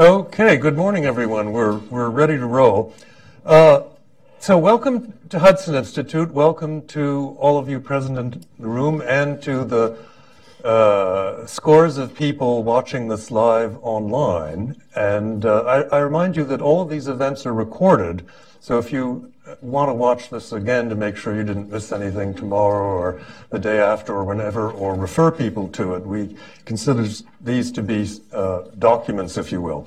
Okay, good morning, everyone. We're ready to roll. So welcome to Hudson Institute. Welcome to all of you present in the room and to the scores of people watching this live online. And I remind you that all of these events are recorded. So if you want to watch this again to make sure you didn't miss anything tomorrow or the day after or whenever, or refer people to it, we consider these to be documents, if you will.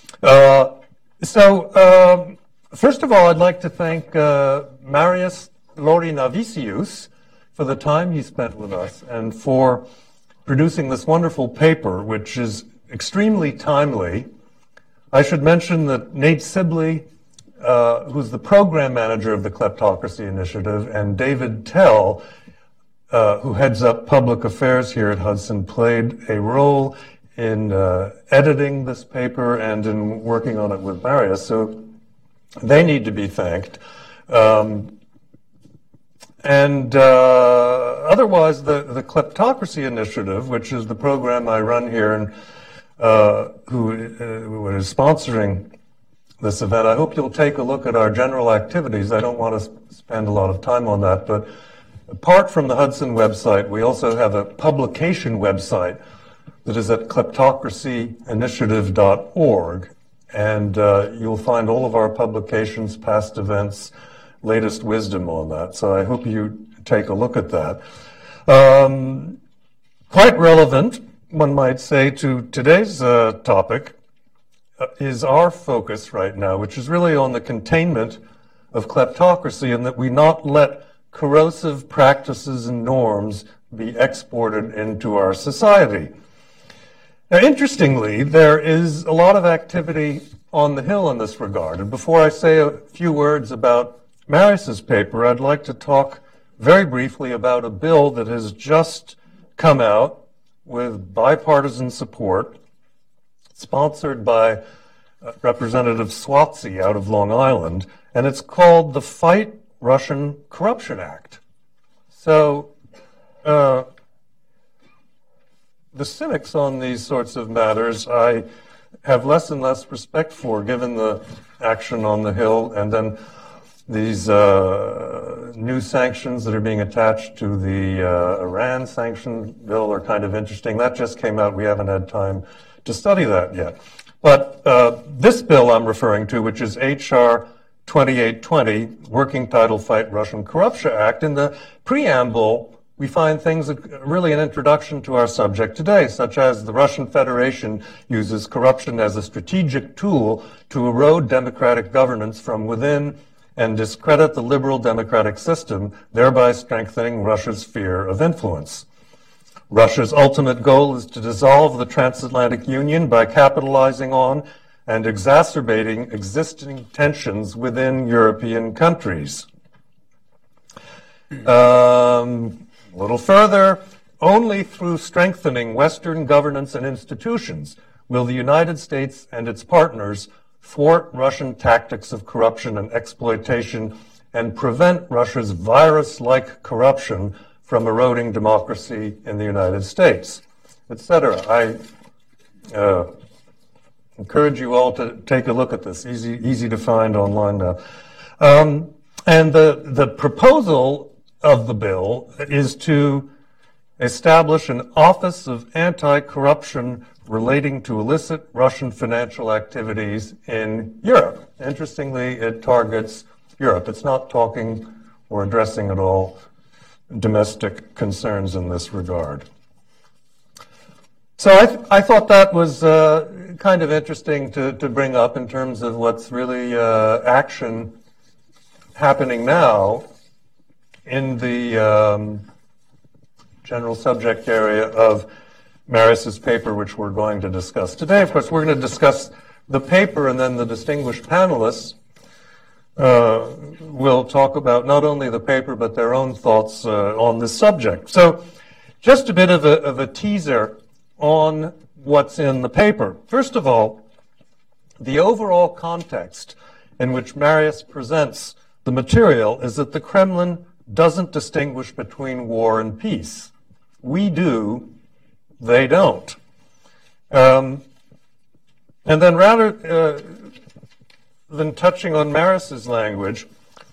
First of all, I'd like to thank Marius Laurinavicius for the time he spent with us and for producing this wonderful paper, which is extremely timely. I should mention that Nate Sibley, who's the program manager of the Kleptocracy Initiative, and David Tell, who heads up public affairs here at Hudson, played a role in editing this paper and in working on it with Marius. So they need to be thanked. Otherwise, the Kleptocracy Initiative, which is the program I run here and who is sponsoring this event, I hope you'll take a look at our general activities. I don't want to spend a lot of time on that, but apart from the Hudson website, we also have a publication website that is at kleptocracyinitiative.org, and you'll find all of our publications, past events, latest wisdom on that. So I hope you take a look at that. Quite relevant, one might say, to today's topic is our focus right now, which is really on the containment of kleptocracy and that we not let corrosive practices and norms be exported into our society. Now, interestingly, there is a lot of activity on the Hill in this regard. And before I say a few words about Marius's paper, I'd like to talk very briefly about a bill that has just come out with bipartisan support, sponsored by Representative Swatsy out of Long Island, and it's called the Fight Russian Corruption Act. So the cynics on these sorts of matters I have less and less respect for, given the action on the Hill, and then these new sanctions that are being attached to the Iran sanction bill are kind of interesting. That just came out. We haven't had time to study that yet. But this bill I'm referring to, which is H.R. 2820, working title Fight Russian Corruption Act, in the preamble, we find things that are really an introduction to our subject today, such as the Russian Federation uses corruption as a strategic tool to erode democratic governance from within and discredit the liberal democratic system, thereby strengthening Russia's sphere of influence. Russia's ultimate goal is to dissolve the transatlantic union by capitalizing on and exacerbating existing tensions within European countries. A little further, only through strengthening Western governance and institutions will the United States and its partners thwart Russian tactics of corruption and exploitation and prevent Russia's virus-like corruption from eroding democracy in the United States, etc. I encourage you all to take a look at this. Easy to find online now. And the proposal of the bill is to establish an Office of Anti-Corruption relating to illicit Russian financial activities in Europe. Interestingly, it targets Europe. It's not talking or addressing at all domestic concerns in this regard. So I thought that was kind of interesting to bring up in terms of what's really action happening now in the general subject area of Marius's paper, which we're going to discuss today. Of course, we're going to discuss the paper, and then the distinguished panelists will talk about not only the paper, but their own thoughts on this subject. So just a bit of a teaser on what's in the paper. First of all, the overall context in which Marius presents the material is that the Kremlin doesn't distinguish between war and peace. We do, they don't. And then rather than touching on Maris's language,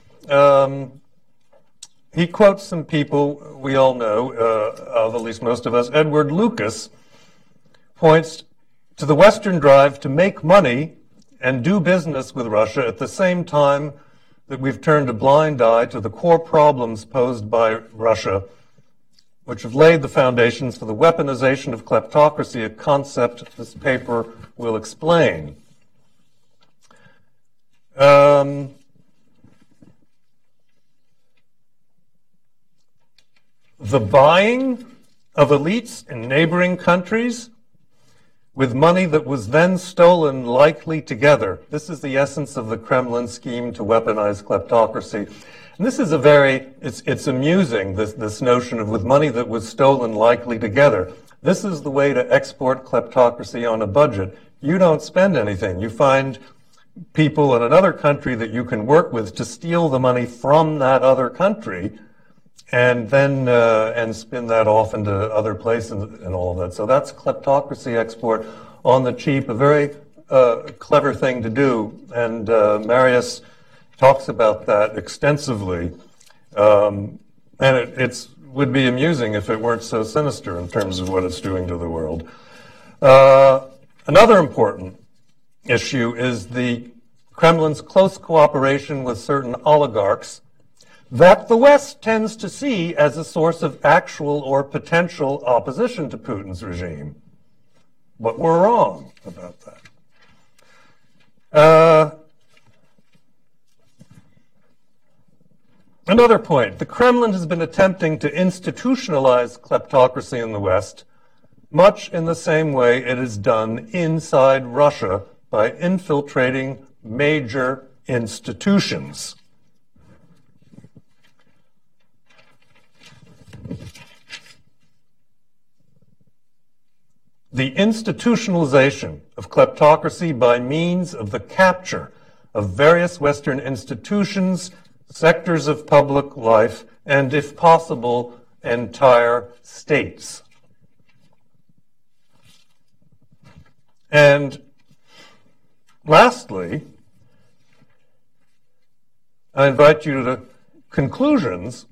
he quotes some people we all know, of at least most of us. Edward Lucas points to the Western drive to make money and do business with Russia at the same time that we've turned a blind eye to the core problems posed by Russia, which have laid the foundations for the weaponization of kleptocracy, a concept this paper will explain. The buying of elites in neighboring countries with money that was then stolen likely together. This is the essence of the Kremlin scheme to weaponize kleptocracy. And this is it's amusing, this notion of with money that was stolen likely together. This is the way to export kleptocracy on a budget. You don't spend anything. You find people in another country that you can work with to steal the money from that other country and then and spin that off into other places and all of that. So that's kleptocracy export on the cheap, a very clever thing to do. And Marius talks about that extensively. And it would be amusing if it weren't so sinister in terms of what it's doing to the world. Another important issue is the Kremlin's close cooperation with certain oligarchs that the West tends to see as a source of actual or potential opposition to Putin's regime. But we're wrong about that. Another point, the Kremlin has been attempting to institutionalize kleptocracy in the West, much in the same way it is done inside Russia by infiltrating major institutions. The institutionalization of kleptocracy by means of the capture of various Western institutions, sectors of public life, and, if possible, entire states. And lastly, I invite you to the conclusions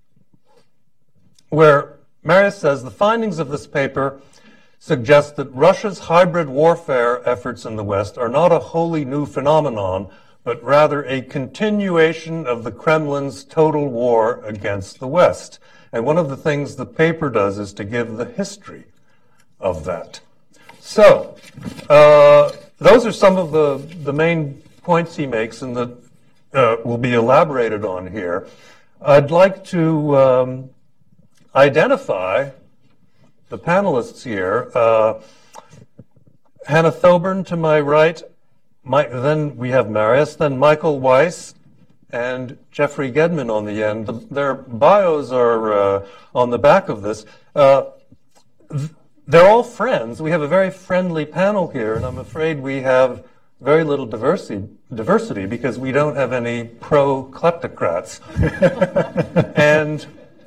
where Marius says the findings of this paper suggest that Russia's hybrid warfare efforts in the West are not a wholly new phenomenon, but rather a continuation of the Kremlin's total war against the West. And one of the things the paper does is to give the history of that. So, those are some of the main points he makes and that will be elaborated on here. I'd like to identify the panelists here. Hannah Thoburn to my right, then we have Marius, then Michael Weiss, and Jeffrey Gedman on the end. Their bios are on the back of this. They're all friends. We have a very friendly panel here, and I'm afraid we have very little diversity because we don't have any pro-kleptocrats. And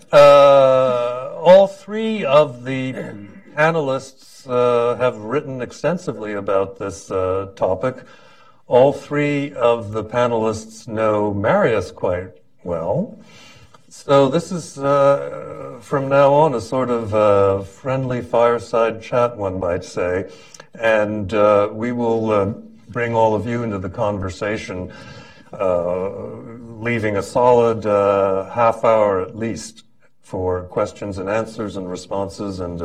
all three of the panelists have written extensively about this topic. All three of the panelists know Marius quite well. So this is, from now on, a sort of friendly fireside chat, one might say. And we will bring all of you into the conversation, leaving a solid half hour at least for questions and answers and responses, and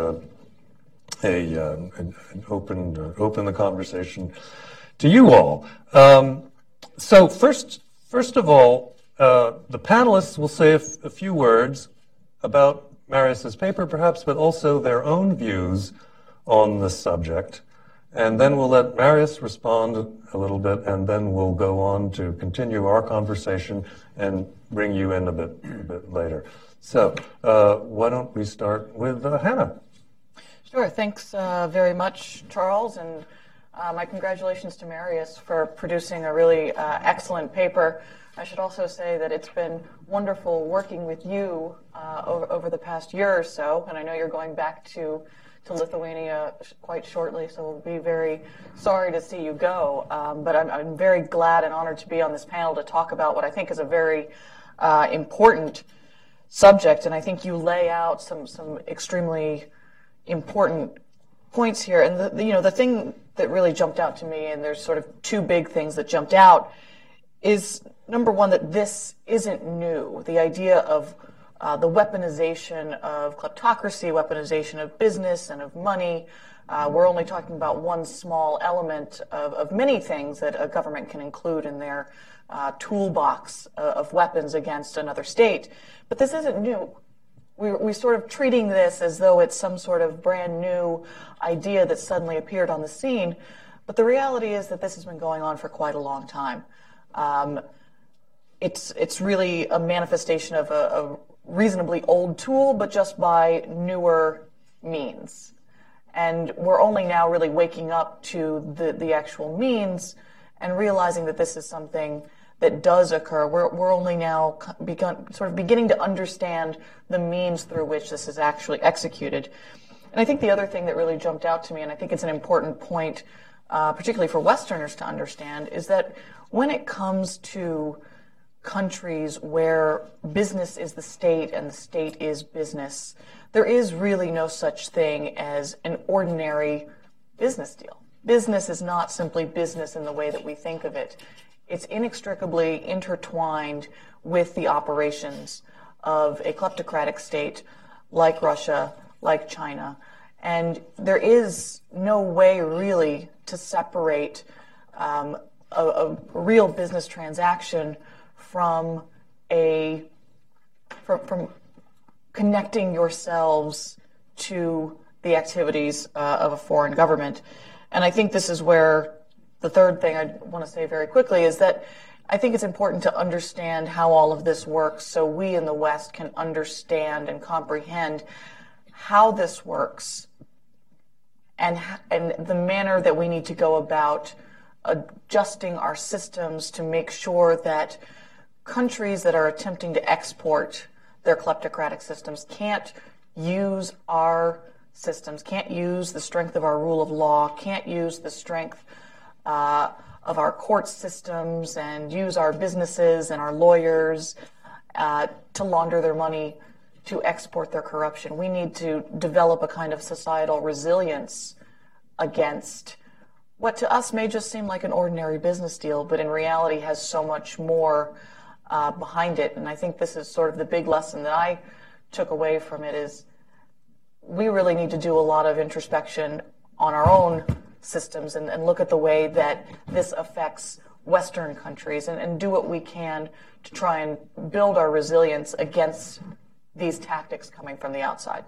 open the conversation to you all. So first of all, the panelists will say a few words about Marius's paper, perhaps, but also their own views on the subject. And then we'll let Marius respond a little bit, and then we'll go on to continue our conversation and bring you in a bit later. So why don't we start with Hannah? Sure. Thanks very much, Charles, and my congratulations to Marius for producing a really excellent paper. I should also say that it's been wonderful working with you over the past year or so, and I know you're going back to to Lithuania quite shortly, so we'll be very sorry to see you go. But I'm very glad and honored to be on this panel to talk about what I think is a very important subject, and I think you lay out some extremely important points here. And the thing that really jumped out to me, and there's sort of two big things that jumped out, is number one, that this isn't new. The idea of the weaponization of kleptocracy, weaponization of business and of money. We're only talking about one small element of many things that a government can include in their toolbox of weapons against another state. But this isn't new. We're sort of treating this as though it's some sort of brand new idea that suddenly appeared on the scene. But the reality is that this has been going on for quite a long time. It's really a manifestation of a reasonably old tool, but just by newer means. And we're only now really waking up to the actual means and realizing that this is something that does occur. We're only now beginning to understand the means through which this is actually executed. And I think the other thing that really jumped out to me, and I think it's an important point, particularly for Westerners to understand, is that when it comes to countries where business is the state and the state is business, there is really no such thing as an ordinary business deal. Business is not simply business in the way that we think of it. It's inextricably intertwined with the operations of a kleptocratic state like Russia, like China. And there is no way really to separate a real business transaction from connecting yourselves to the activities of a foreign government. And I think this is where the third thing I want to say very quickly is that I think it's important to understand how all of this works so we in the West can understand and comprehend how this works and the manner that we need to go about adjusting our systems to make sure that countries that are attempting to export their kleptocratic systems can't use our systems, can't use the strength of our rule of law, can't use the strength of our court systems and use our businesses and our lawyers to launder their money, to export their corruption. We need to develop a kind of societal resilience against what to us may just seem like an ordinary business deal, but in reality has so much more behind it. And I think this is sort of the big lesson that I took away from it is we really need to do a lot of introspection on our own systems and look at the way that this affects Western countries and do what we can to try and build our resilience against these tactics coming from the outside.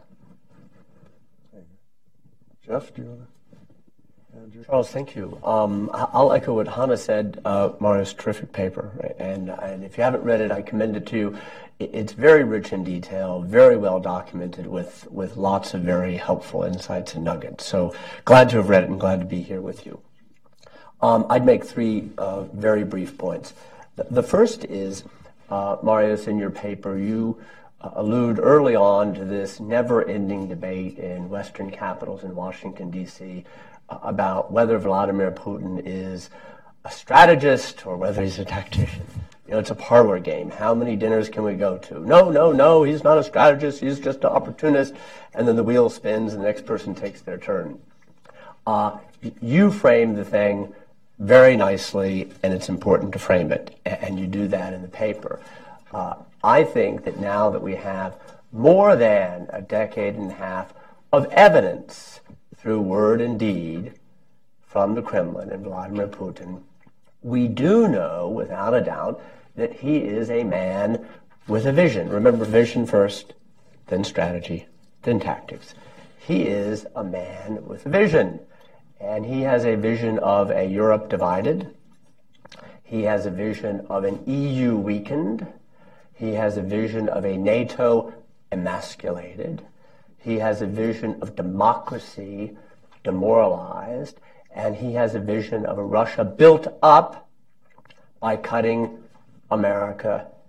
Jeff, do you want to? Charles, thank you. I'll echo what Hannah said. Mario's terrific paper, right? And if you haven't read it, I commend it to you. It's very rich in detail, very well documented with lots of very helpful insights and nuggets. So glad to have read it and glad to be here with you. I'd make three very brief points. The first is, Marius, in your paper, you allude early on to this never-ending debate in Western capitals in Washington, D.C., about whether Vladimir Putin is a strategist or whether he's a tactician. You know, it's a parlor game. How many dinners can we go to? No, he's not a strategist. He's just an opportunist. And then the wheel spins and the next person takes their turn. You frame the thing very nicely, and it's important to frame it. And you do that in the paper. I think that now that we have more than a decade and a half of evidence through word and deed from the Kremlin and Vladimir Putin, we do know without a doubt that he is a man with a vision. Remember, vision first, then strategy, then tactics. He is a man with a vision, and he has a vision of a Europe divided. He has a vision of an EU weakened. He has a vision of a NATO emasculated. He has a vision of democracy demoralized, and he has a vision of a Russia built up by cutting America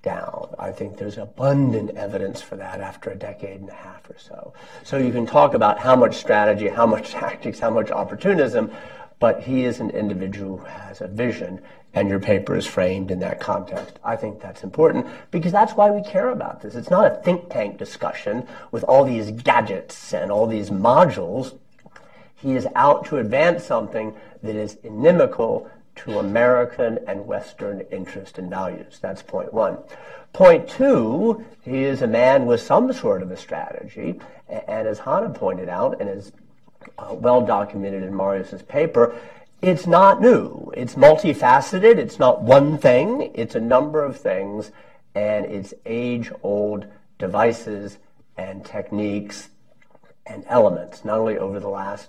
down. I think there's abundant evidence for that after a decade and a half or so. So you can talk about how much strategy, how much tactics, how much opportunism, but he is an individual who has a vision, and your paper is framed in that context. I think that's important because that's why we care about this. It's not a think tank discussion with all these gadgets and all these modules. He is out to advance something that is inimical to American and Western interest and values. That's point one. Point two, he is a man with some sort of a strategy, and as Hannah pointed out, and is well documented in Marius's paper, it's not new. It's multifaceted. It's not one thing. It's a number of things, and it's age-old devices and techniques and elements, not only over the last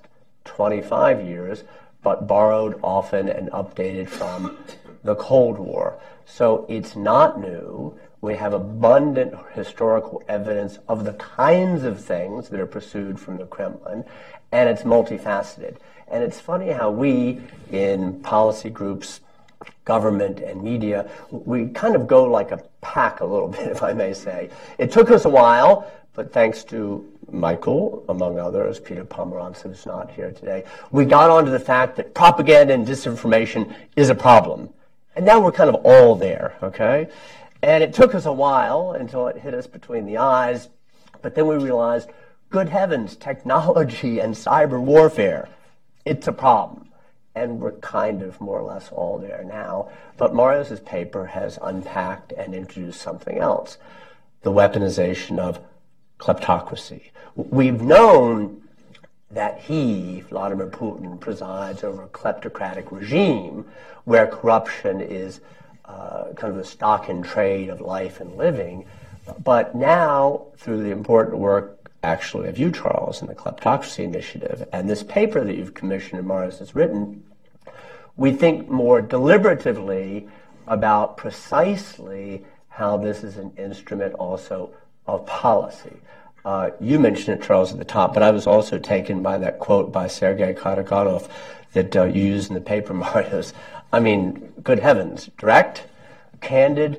25 years, but borrowed often and updated from the Cold War. So it's not new. We have abundant historical evidence of the kinds of things that are pursued from the Kremlin, and it's multifaceted. And it's funny how we, in policy groups, government, and media, we kind of go like a pack a little bit, if I may say. It took us a while, but thanks to Michael, among others, Peter Pomerantz, who's not here today, we got onto the fact that propaganda and disinformation is a problem. And now we're kind of all there, okay? And it took us a while until it hit us between the eyes, but then we realized, good heavens, technology and cyber warfare, it's a problem. And we're kind of more or less all there now. But Marius's paper has unpacked and introduced something else, the weaponization of kleptocracy. We've known that he, Vladimir Putin, presides over a kleptocratic regime where corruption is kind of the stock and trade of life and living. But now, through the important work, actually, of you, Charles, and the Kleptocracy Initiative, and this paper that you've commissioned and Marius has written, we think more deliberatively about precisely how this is an instrument also of policy. You mentioned it, Charles, at the top, but I was also taken by that quote by Sergei Karaganov that you used in the paper, Marius. I mean, good heavens, direct, candid,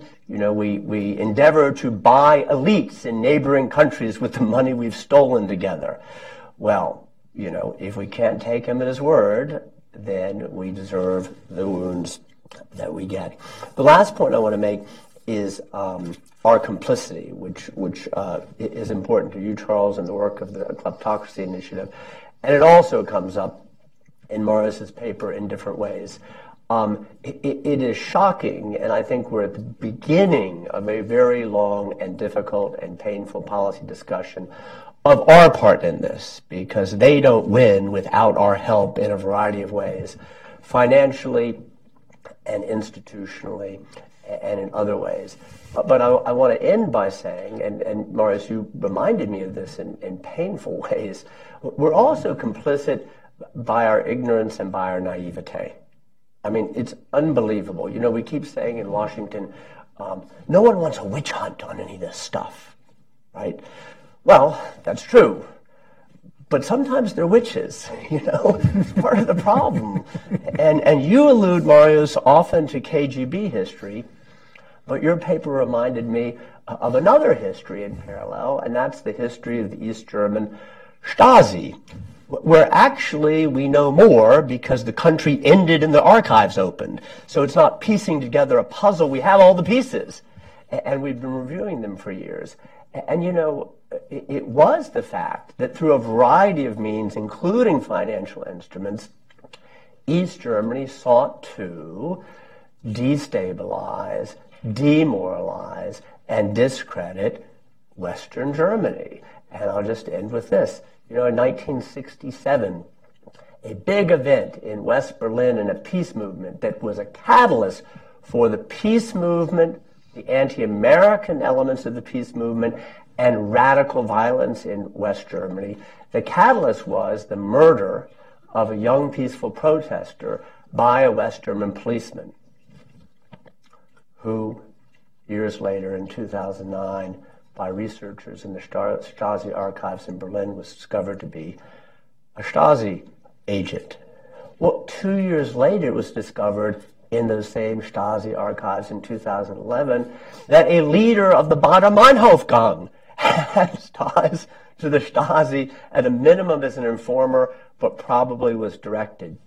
we endeavor to buy elites in neighboring countries with the money we've stolen together. Well, if we can't take him at his word, then we deserve the wounds that we get. The last point I want to make is our complicity, which is important to you, Charles, and the work of the Kleptocracy Initiative. And it also comes up in Marius's paper in different ways. It is shocking, and I think we're at the beginning of a very long and difficult and painful policy discussion of our part in this, because they don't win without our help in a variety of ways, financially and institutionally and in other ways. But I want to end by saying, and Marius, you reminded me of this in painful ways, we're also complicit by our ignorance and by our naivete. I mean, it's unbelievable. We keep saying in Washington, no one wants a witch hunt on any of this stuff, right? Well, that's true. But sometimes they're witches, It's part of the problem. And you allude, Marius, often to KGB history, but your paper reminded me of another history in parallel, and that's the history of the East German Stasi, where actually we know more because the country ended and the archives opened. So it's not piecing together a puzzle. We have all the pieces, and we've been reviewing them for years. And, it was the fact that through a variety of means, including financial instruments, East Germany sought to destabilize, demoralize, and discredit Western Germany. And I'll just end with this. In 1967, a big event in West Berlin in a peace movement that was a catalyst for the peace movement, the anti-American elements of the peace movement, and radical violence in West Germany. The catalyst was the murder of a young peaceful protester by a West German policeman who, years later in 2009, by researchers in the Stasi archives in Berlin, was discovered to be a Stasi agent. Well, 2 years later, it was discovered in those same Stasi archives in 2011 that a leader of the Baader-Meinhof gang has ties to the Stasi, at a minimum as an informer, but probably was directed.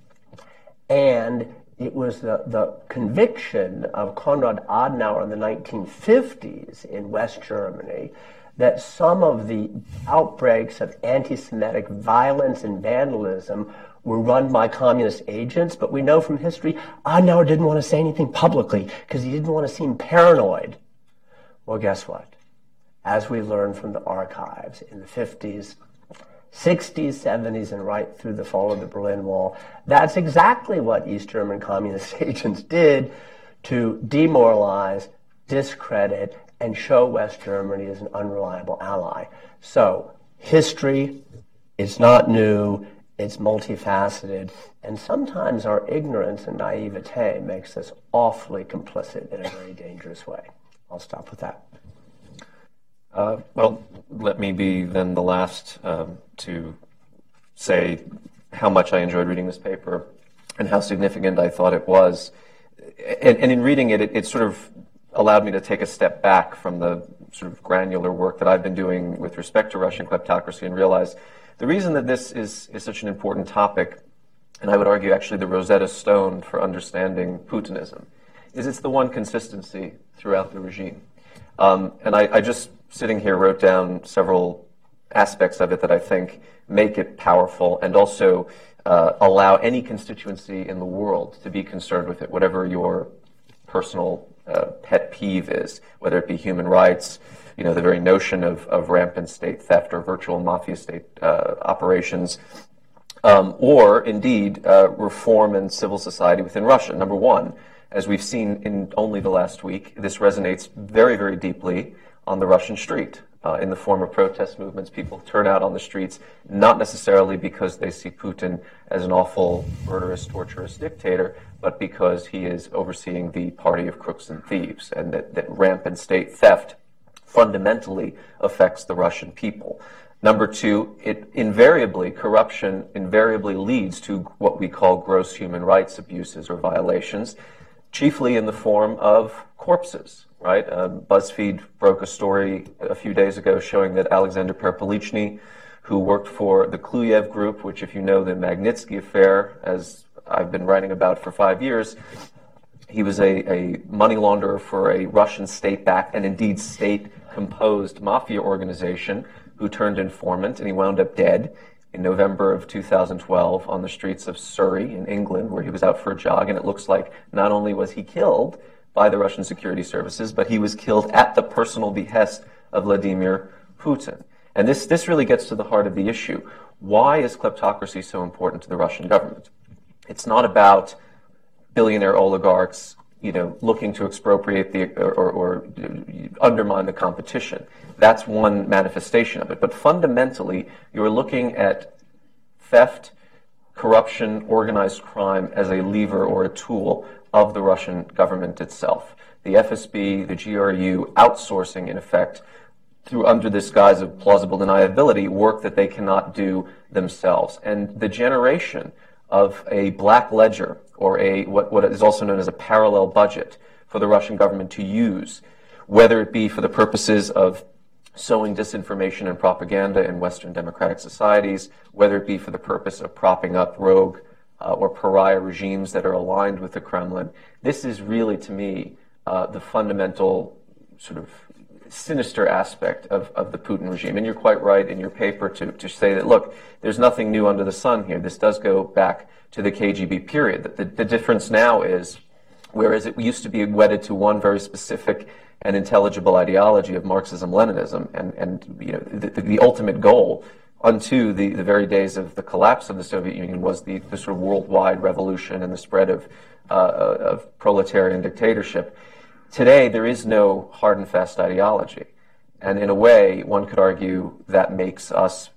And it was the conviction of Konrad Adenauer in the 1950s in West Germany that some of the outbreaks of anti-Semitic violence and vandalism were run by communist agents, but we know from history Adenauer didn't want to say anything publicly because he didn't want to seem paranoid. Well, guess what? As we learned from the archives in the 50s, 60s, 70s, and right through the fall of the Berlin Wall, that's exactly what East German communist agents did to demoralize, discredit, and show West Germany as an unreliable ally. So, history is not new, it's multifaceted, and sometimes our ignorance and naivete makes us awfully complicit in a very dangerous way. I'll stop with that. Well, let me be then the last to say how much I enjoyed reading this paper and how significant I thought it was. And in reading it, it sort of allowed me to take a step back from the sort of granular work that I've been doing with respect to Russian kleptocracy and realize the reason that this is such an important topic, and I would argue actually the Rosetta Stone for understanding Putinism, is it's the one consistency throughout the regime. And I just, sitting here, wrote down several aspects of it that I think make it powerful and also allow any constituency in the world to be concerned with it, whatever your personal pet peeve is, whether it be human rights, the very notion of rampant state theft or virtual mafia state operations, or indeed reform and civil society within Russia. Number one, as we've seen in only the last week, this resonates very, very deeply on the Russian street. In the form of protest movements, people turn out on the streets, not necessarily because they see Putin as an awful, murderous, torturous dictator, but because he is overseeing the party of crooks and thieves, and that rampant state theft fundamentally affects the Russian people. Number two, corruption invariably leads to what we call gross human rights abuses or violations, chiefly in the form of corpses, right? BuzzFeed broke a story a few days ago showing that Alexander Perpolichny, who worked for the Kluyev Group, which, if you know the Magnitsky affair, as I've been writing about for 5 years, he was a money launderer for a Russian state-backed and indeed state-composed mafia organization who turned informant, and he wound up dead in November of 2012 on the streets of Surrey in England, where he was out for a jog, and it looks like not only was he killed by the Russian security services, but he was killed at the personal behest of Vladimir Putin. And this really gets to the heart of the issue. Why is kleptocracy so important to the Russian government? It's not about billionaire oligarchs, looking to expropriate or undermine the competition. That's one manifestation of it. But fundamentally, you're looking at theft, corruption, organized crime as a lever or a tool of the Russian government itself. The FSB, the GRU, outsourcing, in effect, under this guise of plausible deniability, work that they cannot do themselves. And the generation of a black ledger, or what is also known as a parallel budget for the Russian government to use, whether it be for the purposes of sowing disinformation and propaganda in Western democratic societies, whether it be for the purpose of propping up rogue or pariah regimes that are aligned with the Kremlin. This is really, to me, the fundamental sort of sinister aspect of the Putin regime. And you're quite right in your paper to say that, look, there's nothing new under the sun here. This does go back to the KGB period. The difference now is, whereas it used to be wedded to one very specific and intelligible ideology of Marxism-Leninism, and the ultimate goal unto the very days of the collapse of the Soviet Union was the sort of worldwide revolution and the spread of proletarian dictatorship. Today, there is no hard and fast ideology. And in a way, one could argue that makes us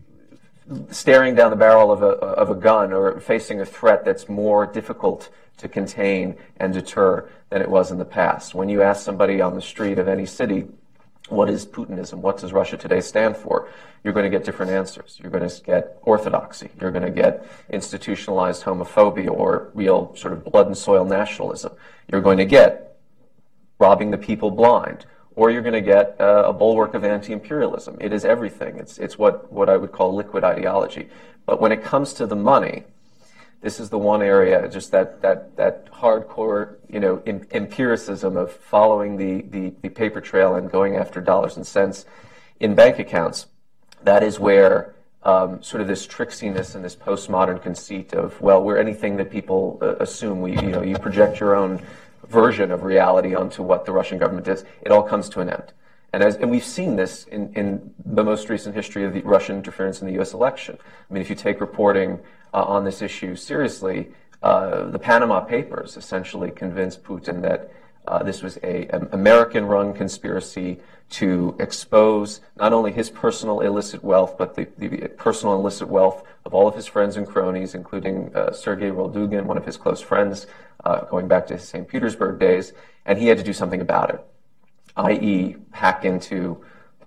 staring down the barrel of a gun or facing a threat that's more difficult to contain and deter than it was in the past. When you ask somebody on the street of any city, what is Putinism? What does Russia today stand for? You're going to get different answers. You're going to get orthodoxy. You're going to get institutionalized homophobia or real sort of blood and soil nationalism. You're going to get robbing the people blind. Or you're going to get a bulwark of anti-imperialism. It is everything. It's what I would call liquid ideology. But when it comes to the money, this is the one area, just that hardcore, empiricism of following the paper trail and going after dollars and cents in bank accounts. That is where sort of this tricksiness and this postmodern conceit of, well, we're anything that people assume. You project your own version of reality onto what the Russian government is. It all comes to an end. And we've seen this in the most recent history of the Russian interference in the U.S. election. I mean, if you take reporting on this issue seriously, the Panama Papers essentially convinced Putin that this was an American-run conspiracy to expose not only his personal illicit wealth, but the personal illicit wealth of all of his friends and cronies, including Sergei Roldugin, one of his close friends, going back to his St. Petersburg days, and he had to do something about it, i.e. hack into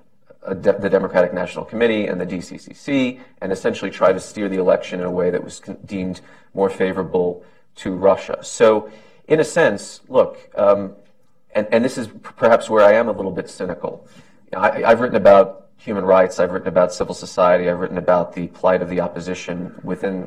the Democratic National Committee and the DCCC and essentially try to steer the election in a way that was deemed more favorable to Russia. So in a sense, look, and this is perhaps where I am a little bit cynical. I've written about human rights, I've written about civil society, I've written about the plight of the opposition within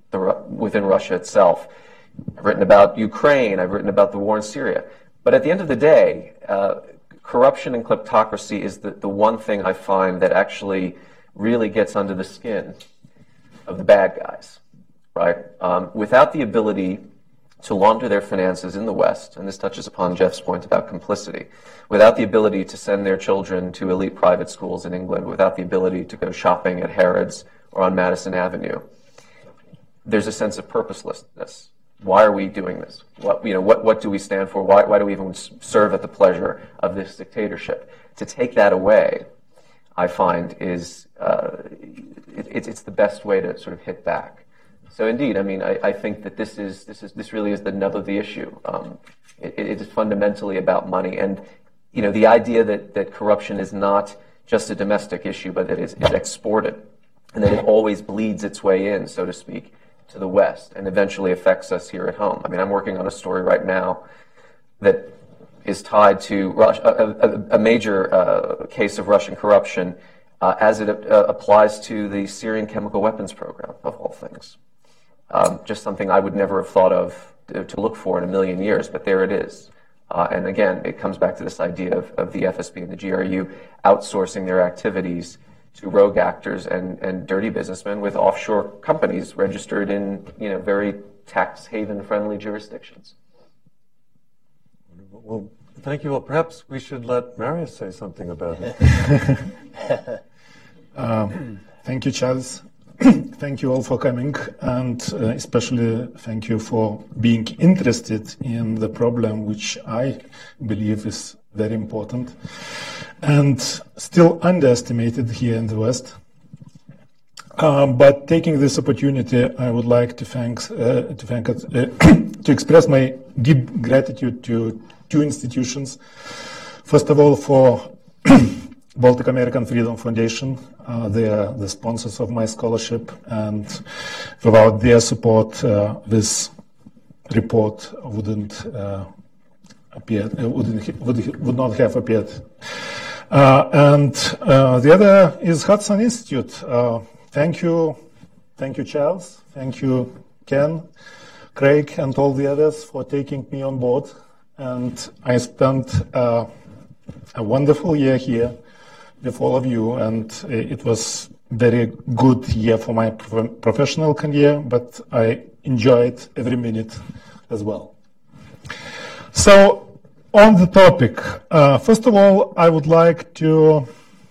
Russia itself. I've written about Ukraine, I've written about the war in Syria. But at the end of the day, corruption and kleptocracy is the one thing I find that actually really gets under the skin of the bad guys, right? Without the ability to launder their finances in the West, and this touches upon Jeff's point about complicity, without the ability to send their children to elite private schools in England, without the ability to go shopping at Harrods or on Madison Avenue, there's a sense of purposelessness. Why are we doing this? What do we stand for? Why do we even serve at the pleasure of this dictatorship? To take that away, I find is it's the best way to sort of hit back. So indeed, I mean, I think that this really is the nub of the issue. It is fundamentally about money, and the idea that corruption is not just a domestic issue, but that it's exported, and that it always bleeds its way in, so to speak, to the West, and eventually affects us here at home. I mean, I'm working on a story right now that is tied to a major case of Russian corruption as it applies to the Syrian chemical weapons program, of all things. Just something I would never have thought of to look for in a million years, but there it is. And again, it comes back to this idea of the FSB and the GRU outsourcing their activities to rogue actors and dirty businessmen with offshore companies registered in very tax haven friendly jurisdictions. Well, thank you. Well, perhaps we should let Marius say something about it. Thank you, Charles. Thank you all for coming, and especially thank you for being interested in the problem, which I believe is very important and still underestimated here in the West. But taking this opportunity, I would like to express my deep gratitude to two institutions. First of all, for Baltic American Freedom Foundation. They are the sponsors of my scholarship, and without their support, this report would not have appeared. And the other is Hudson Institute. Thank you, Charles. Thank you, Ken, Craig, and all the others for taking me on board. And I spent a wonderful year here with all of you, and it was very good year for my professional career, but I enjoyed every minute as well. So on the topic, first of all, I would like to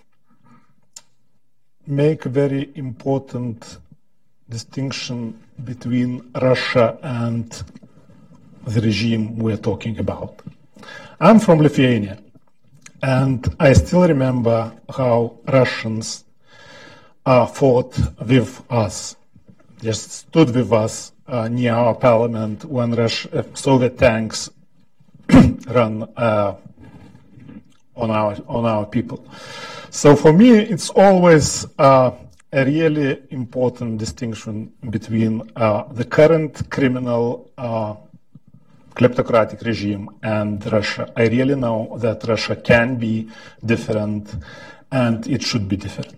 make a very important distinction between Russia and the regime we're talking about. I'm from Lithuania. And I still remember how Russians fought with us, just stood with us near our parliament when Soviet tanks ran on our people. So for me, it's always a really important distinction between the current criminal kleptocratic regime and Russia. I really know that Russia can be different, and it should be different.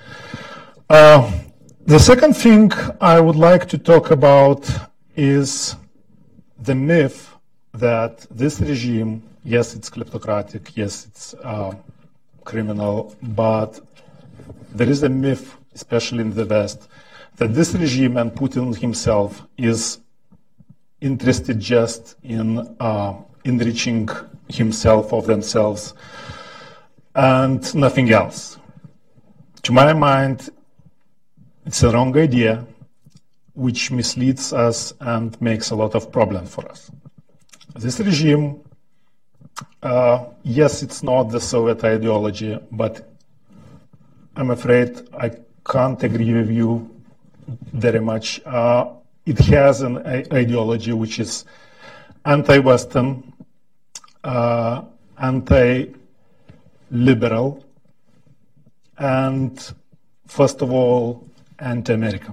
The second thing I would like to talk about is the myth that this regime, yes, it's kleptocratic, yes, it's criminal, but there is a myth, especially in the West, that this regime and Putin himself is interested just in enriching himself or themselves and nothing else. To my mind, it's a wrong idea, which misleads us and makes a lot of problems for us. This regime, yes, it's not the Soviet ideology, but I'm afraid I can't agree with you very much. It has an ideology which is anti-Western, anti-liberal, and first of all, anti-American.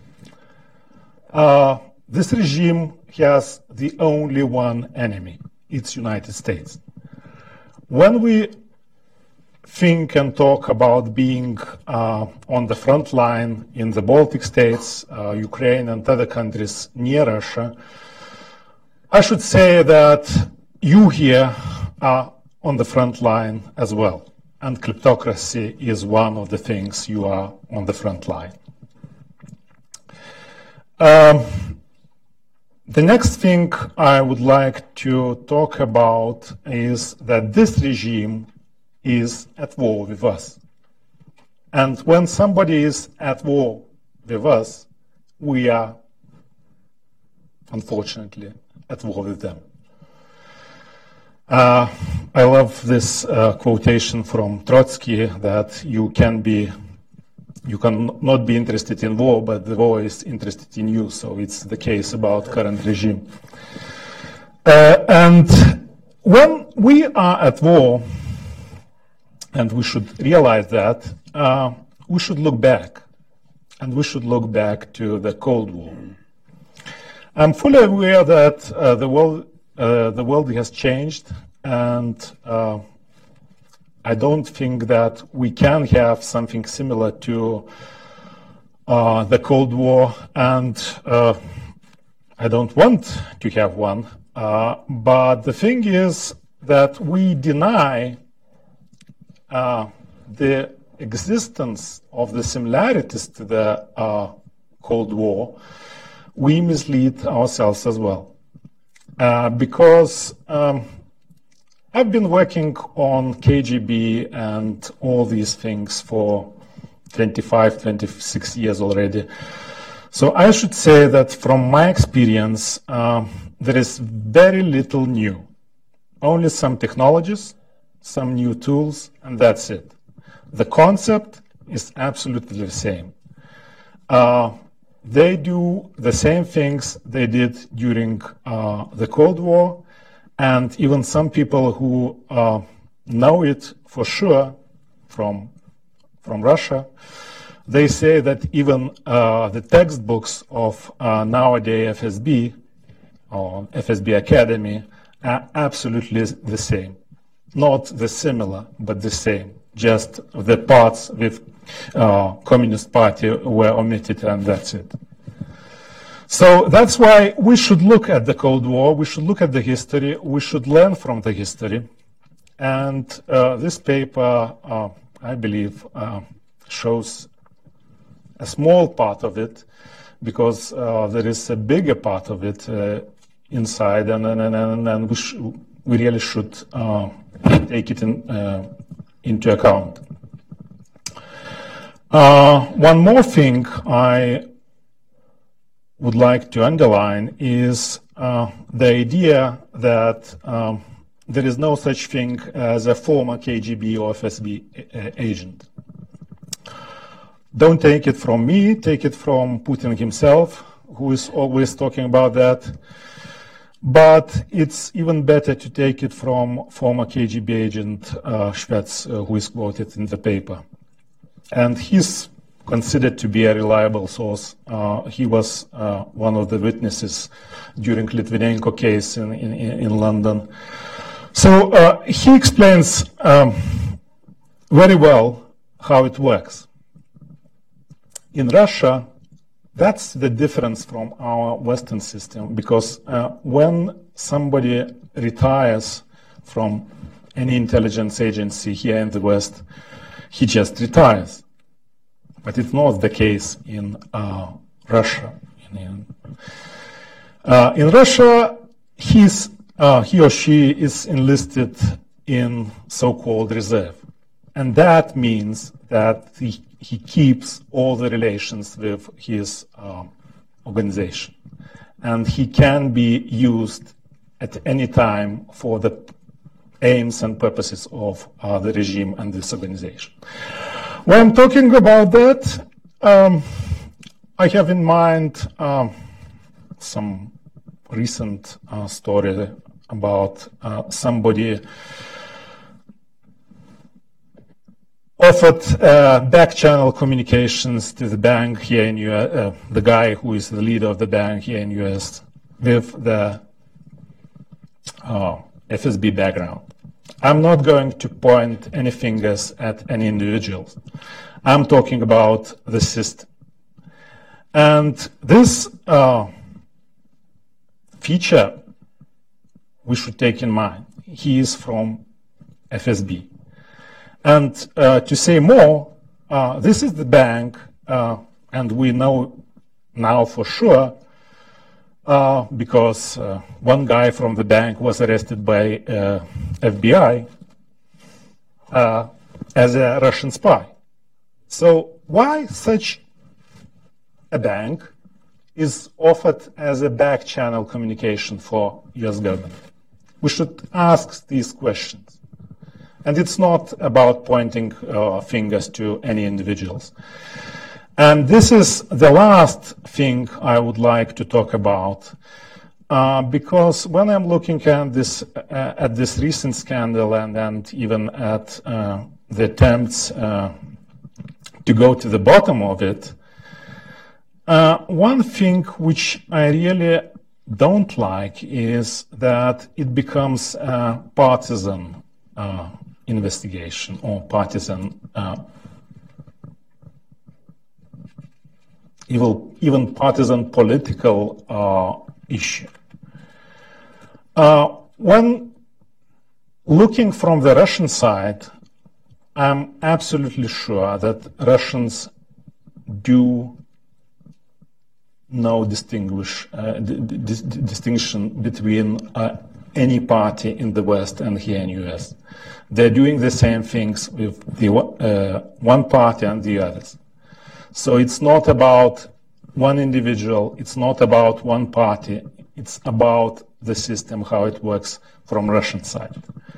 This regime has the only one enemy, it's United States. When we think and talk about being on the front line in the Baltic states, Ukraine and other countries near Russia, I should say that you here are on the front line as well. And kleptocracy is one of the things you are on the front line. The next thing I would like to talk about is that this regime is at war with us. And when somebody is at war with us, we are, unfortunately, at war with them. I love this quotation from Trotsky that you can not be interested in war, but the war is interested in you. So it's the case about current regime. And when we are at war, and we should realize that, we should look back. And we should look back to the Cold War. I'm fully aware that the world has changed, and I don't think that we can have something similar to the Cold War, and I don't want to have one. But the thing is that we deny the existence of the similarities to the Cold War. We mislead ourselves as well. Because I've been working on KGB and all these things for 25, 26 years already. So I should say that from my experience, there is very little new. Only some technologies, some new tools, and that's it. The concept is absolutely the same. They do the same things they did during the Cold War, and even some people who know it for sure from Russia, they say that even the textbooks of nowadays FSB or FSB Academy are absolutely the same. Not the similar, but the same. Just the parts with Communist Party were omitted, and that's it. So that's why we should look at the Cold War, we should look at the history, we should learn from the history. And this paper, I believe, shows a small part of it, because there is a bigger part of it inside, and we really should take it into account. One more thing I would like to underline is the idea that there is no such thing as a former KGB or FSB agent. Don't take it from me, take it from Putin himself, who is always talking about that. But it's even better to take it from former KGB agent Shvets, who is quoted in the paper. And he's considered to be a reliable source. He was one of the witnesses during Litvinenko case in London. So he explains very well how it works. In Russia, that's the difference from our Western system, because when somebody retires from any intelligence agency here in the West, he just retires. But it's not the case in Russia. In Russia, he or she is enlisted in so-called reserve. And that means that he keeps all the relations with his organization. And he can be used at any time for the aims and purposes of the regime and this organization. When I'm talking about that, I have in mind some recent story about somebody offered back-channel communications to the bank here in US, the guy who is the leader of the bank here in US, with the FSB background. I'm not going to point any fingers at any individuals. I'm talking about the system. And this feature we should take in mind. He is from FSB. And to say more, this is the bank, and we know now for sure, because one guy from the bank was arrested by FBI as a Russian spy. So why such a bank is offered as a back channel communication for US government? We should ask these questions. And it's not about pointing fingers to any individuals. And this is the last thing I would like to talk about, because when I'm looking at this recent scandal and even at the attempts to go to the bottom of it, one thing which I really don't like is that it becomes a partisan investigation or partisan even partisan political issue. When looking from the Russian side, I'm absolutely sure that Russians do no distinction between any party in the West and here in US. They're doing the same things with the one party and the others. So it's not about one individual, it's not about one party, it's about the system, how it works from Russian side.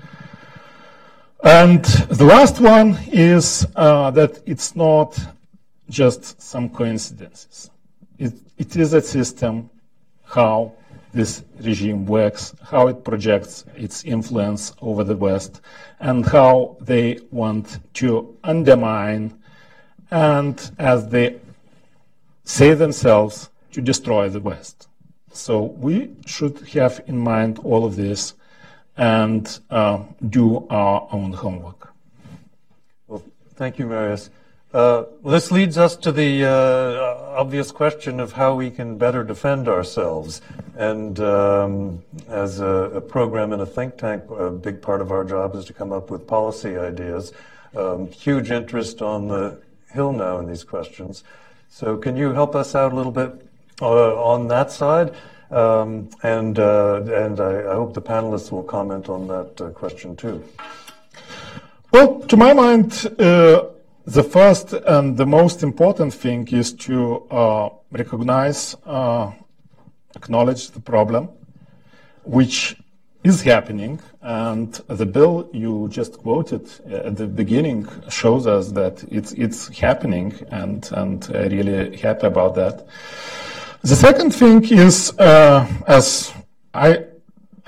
And the last one is that it's not just some coincidences. It is a system, how this regime works, how it projects its influence over the West, and how they want to undermine and, as they say themselves, to destroy the West. So we should have in mind all of this and do our own homework. Well, thank you, Marius. This leads us to the obvious question of how we can better defend ourselves. And as a program in a think tank, a big part of our job is to come up with policy ideas. Huge interest on the Hill now in these questions. So can you help us out a little bit on that side? And I hope the panelists will comment on that question too. Well, to my mind, the first and the most important thing is to recognize, acknowledge the problem, which is happening, and the bill you just quoted at the beginning shows us that it's happening, and I'm really happy about that. The second thing is, as I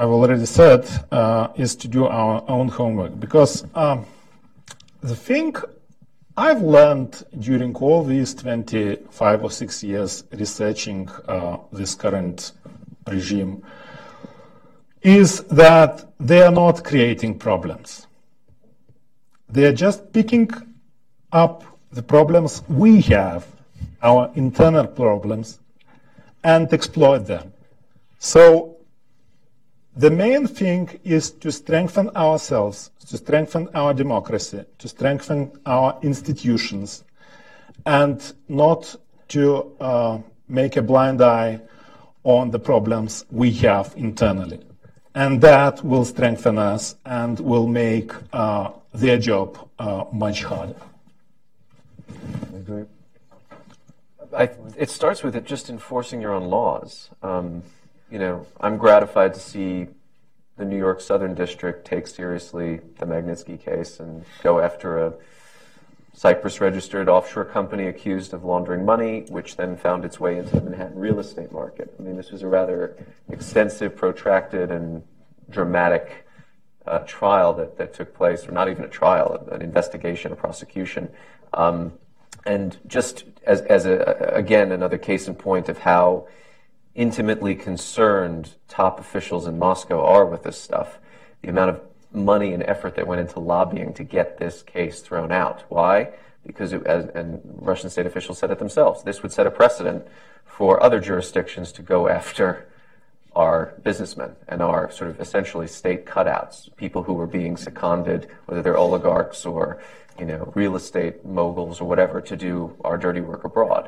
I've already said, is to do our own homework. Because the thing I've learned during all these 25 or 6 years researching this current regime is that they are not creating problems. They are just picking up the problems we have, our internal problems, and exploit them. So the main thing is to strengthen ourselves, to strengthen our democracy, to strengthen our institutions, and not to make a blind eye on the problems we have internally. And that will strengthen us and will make their job much harder. I agree. It starts with it just enforcing your own laws. I'm gratified to see the New York Southern District take seriously the Magnitsky case and go after a Cyprus-registered offshore company accused of laundering money, which then found its way into the Manhattan real estate market. I mean, this was a rather extensive, protracted, and dramatic trial that took place, or not even a trial, an investigation, a prosecution. And just as again, another case in point of how intimately concerned top officials in Moscow are with this stuff, the amount of money and effort that went into lobbying to get this case thrown out. Why? Because, and Russian state officials said it themselves, this would set a precedent for other jurisdictions to go after our businessmen and our sort of essentially state cutouts, people who were being seconded, whether they're oligarchs or real estate moguls or whatever, to do our dirty work abroad.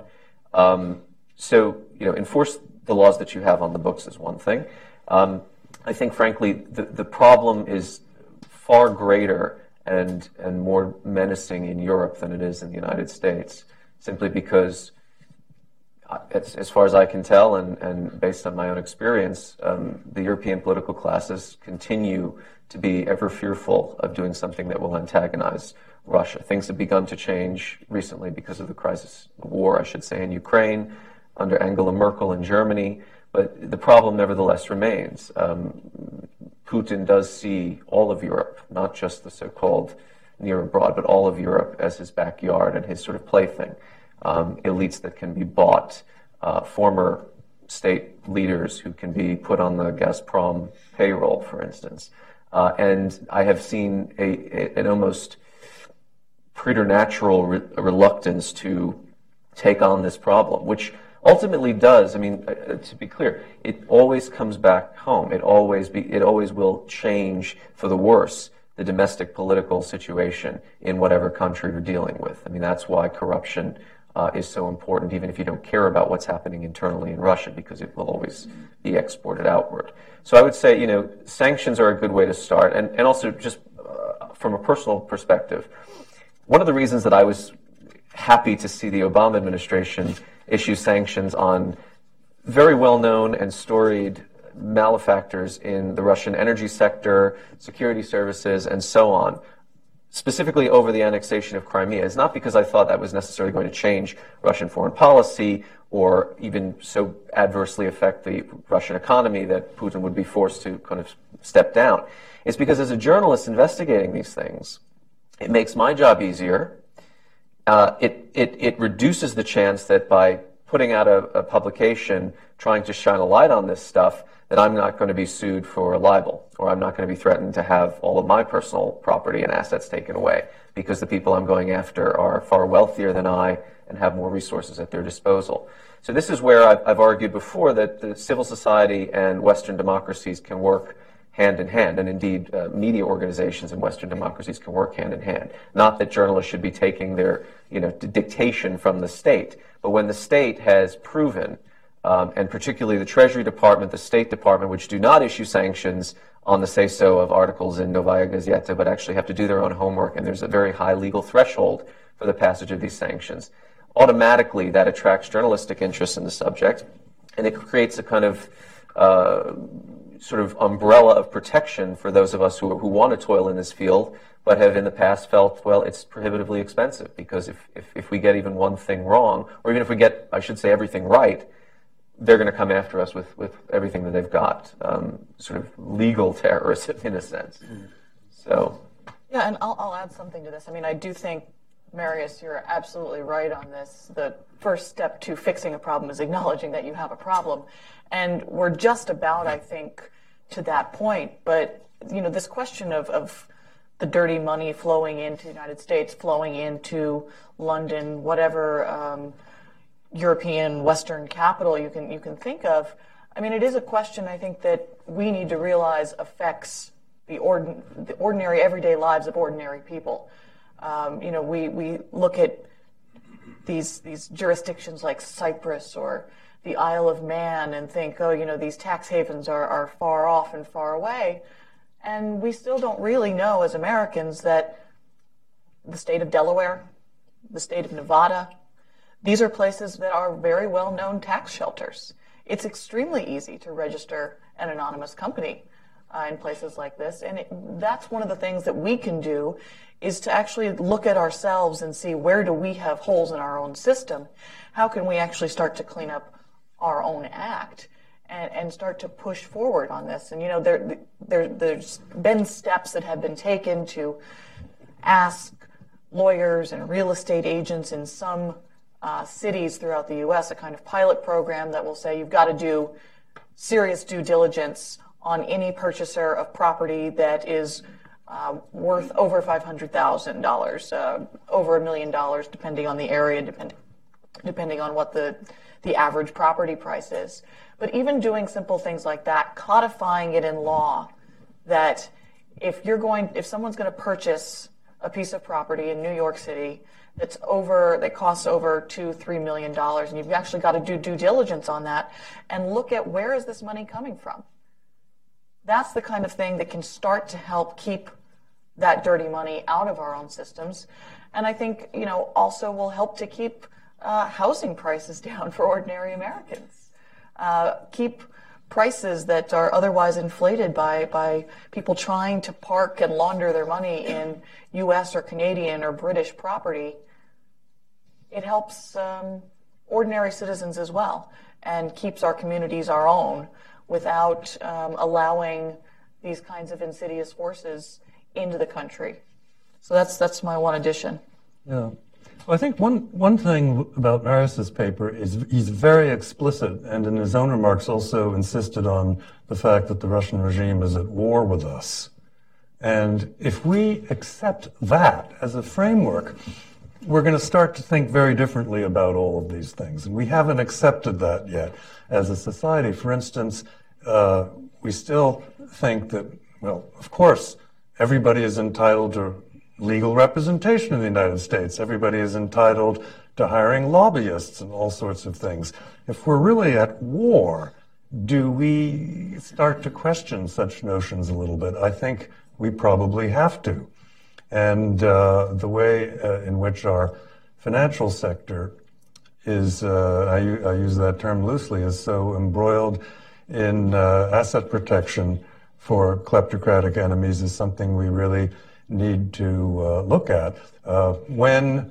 Enforce the laws that you have on the books is one thing. I think, frankly, the problem is far greater and more menacing in Europe than it is in the United States, simply because, as far as I can tell, and based on my own experience, the European political classes continue to be ever fearful of doing something that will antagonize Russia. Things have begun to change recently because of the crisis, war, I should say, in Ukraine, under Angela Merkel in Germany, but the problem nevertheless remains. Putin does see all of Europe, not just the so-called near abroad, but all of Europe as his backyard and his sort of plaything. Elites that can be bought, former state leaders who can be put on the Gazprom payroll, for instance. And I have seen an almost preternatural reluctance to take on this problem, which ultimately does, to be clear, it always comes back home. It always will change for the worse the domestic political situation in whatever country you're dealing with. That's why corruption is so important, even if you don't care about what's happening internally in Russia, because it will always be exported outward. So I would say, sanctions are a good way to start. And also, just from a personal perspective, one of the reasons that I was happy to see the Obama administration issue sanctions on very well-known and storied malefactors in the Russian energy sector, security services, and so on, specifically over the annexation of Crimea, is not because I thought that was necessarily going to change Russian foreign policy or even so adversely affect the Russian economy that Putin would be forced to kind of step down. It's because as a journalist investigating these things, it makes my job easier. It reduces the chance that by putting out a publication trying to shine a light on this stuff, that I'm not going to be sued for libel, or I'm not going to be threatened to have all of my personal property and assets taken away, because the people I'm going after are far wealthier than I and have more resources at their disposal. So this is where I've argued before that the civil society and Western democracies can work hand in hand, and indeed media organizations in Western democracies can work hand in hand. Not that journalists should be taking their dictation from the state, but when the state has proven, and particularly the Treasury Department, the State Department, which do not issue sanctions on the say-so of articles in Novaya Gazeta, but actually have to do their own homework, and there's a very high legal threshold for the passage of these sanctions, automatically that attracts journalistic interest in the subject, and it creates a kind of sort of umbrella of protection for those of us who want to toil in this field, but have in the past felt, well, it's prohibitively expensive, because if we get even one thing wrong, or even if we get, I should say, everything right, they're going to come after us with everything that they've got, sort of legal terrorism in a sense. So. Yeah, and I'll add something to this. I mean, I do think, Marius, you're absolutely right on this. The first step to fixing a problem is acknowledging that you have a problem. And we're just about, I think, to that point. But, this question of the dirty money flowing into the United States, flowing into London, whatever European Western capital you can think of, I mean, it is a question, I think, that we need to realize affects the ordinary, everyday lives of ordinary people. We look at these jurisdictions like Cyprus or the Isle of Man and think, these tax havens are far off and far away. And we still don't really know as Americans that the state of Delaware, the state of Nevada, these are places that are very well-known tax shelters. It's extremely easy to register an anonymous company in places like this. And that's one of the things that we can do, is to actually look at ourselves and see, where do we have holes in our own system? How can we actually start to clean up our own act and start to push forward on this? And, there's been steps that have been taken to ask lawyers and real estate agents in some cities throughout the U.S., a kind of pilot program that will say you've got to do serious due diligence on any purchaser of property that is worth over $500,000, over $1 million, depending on the area, depending on what the average property price is. But even doing simple things like that, codifying it in law, that if someone's going to purchase a piece of property in New York City that costs over $2-3 million, and you've actually got to do due diligence on that and look at, where is this money coming from? That's the kind of thing that can start to help keep that dirty money out of our own systems. And I think, also will help to keep housing prices down for ordinary Americans. Keep prices that are otherwise inflated by people trying to park and launder their money in U.S. or Canadian or British property. It helps ordinary citizens as well, and keeps our communities our own without allowing these kinds of insidious forces into the country. So that's my one addition. Yeah. Well, I think one thing about Marius's paper is he's very explicit, and in his own remarks also insisted on the fact that the Russian regime is at war with us. And if we accept that as a framework, we're going to start to think very differently about all of these things. And we haven't accepted that yet as a society. For instance, we still think that, well, of course, everybody is entitled to legal representation in the United States. Everybody is entitled to hiring lobbyists and all sorts of things. If we're really at war, do we start to question such notions a little bit? I think we probably have to. And the way in which our financial sector is, I use that term loosely, is so embroiled in asset protection for kleptocratic enemies is something we really need to look at. When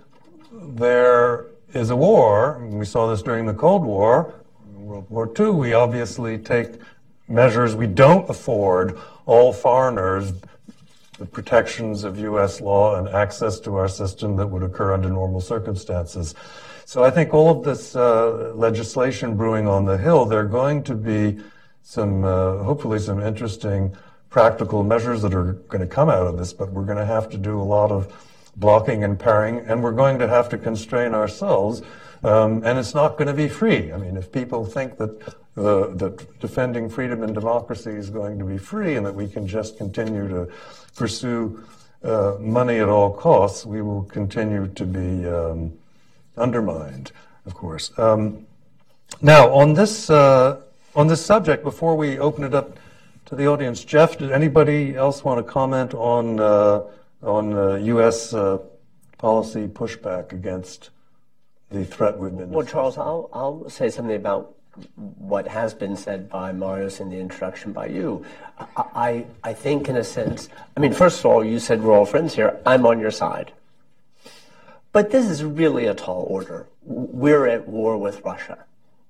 there is a war, and we saw this during the Cold War, World War II, we obviously take measures. We don't afford all foreigners the protections of U.S. law and access to our system that would occur under normal circumstances. So I think all of this legislation brewing on the Hill, there are going to be some, hopefully some interesting practical measures that are going to come out of this, but we're going to have to do a lot of blocking and parrying, and we're going to have to constrain ourselves, and it's not going to be free. I mean, if people think that defending freedom and democracy is going to be free and that we can just continue to pursue money at all costs, we will continue to be undermined, of course. Now, on this subject, before we open it up to the audience, Jeff, did anybody else want to comment on U.S. policy pushback against the threat we've been? Well, Charles, I'll say something about what has been said by Marius in the introduction by you. I think, in a sense, I mean, first of all, you said we're all friends here. I'm on your side. But this is really a tall order. We're at war with Russia.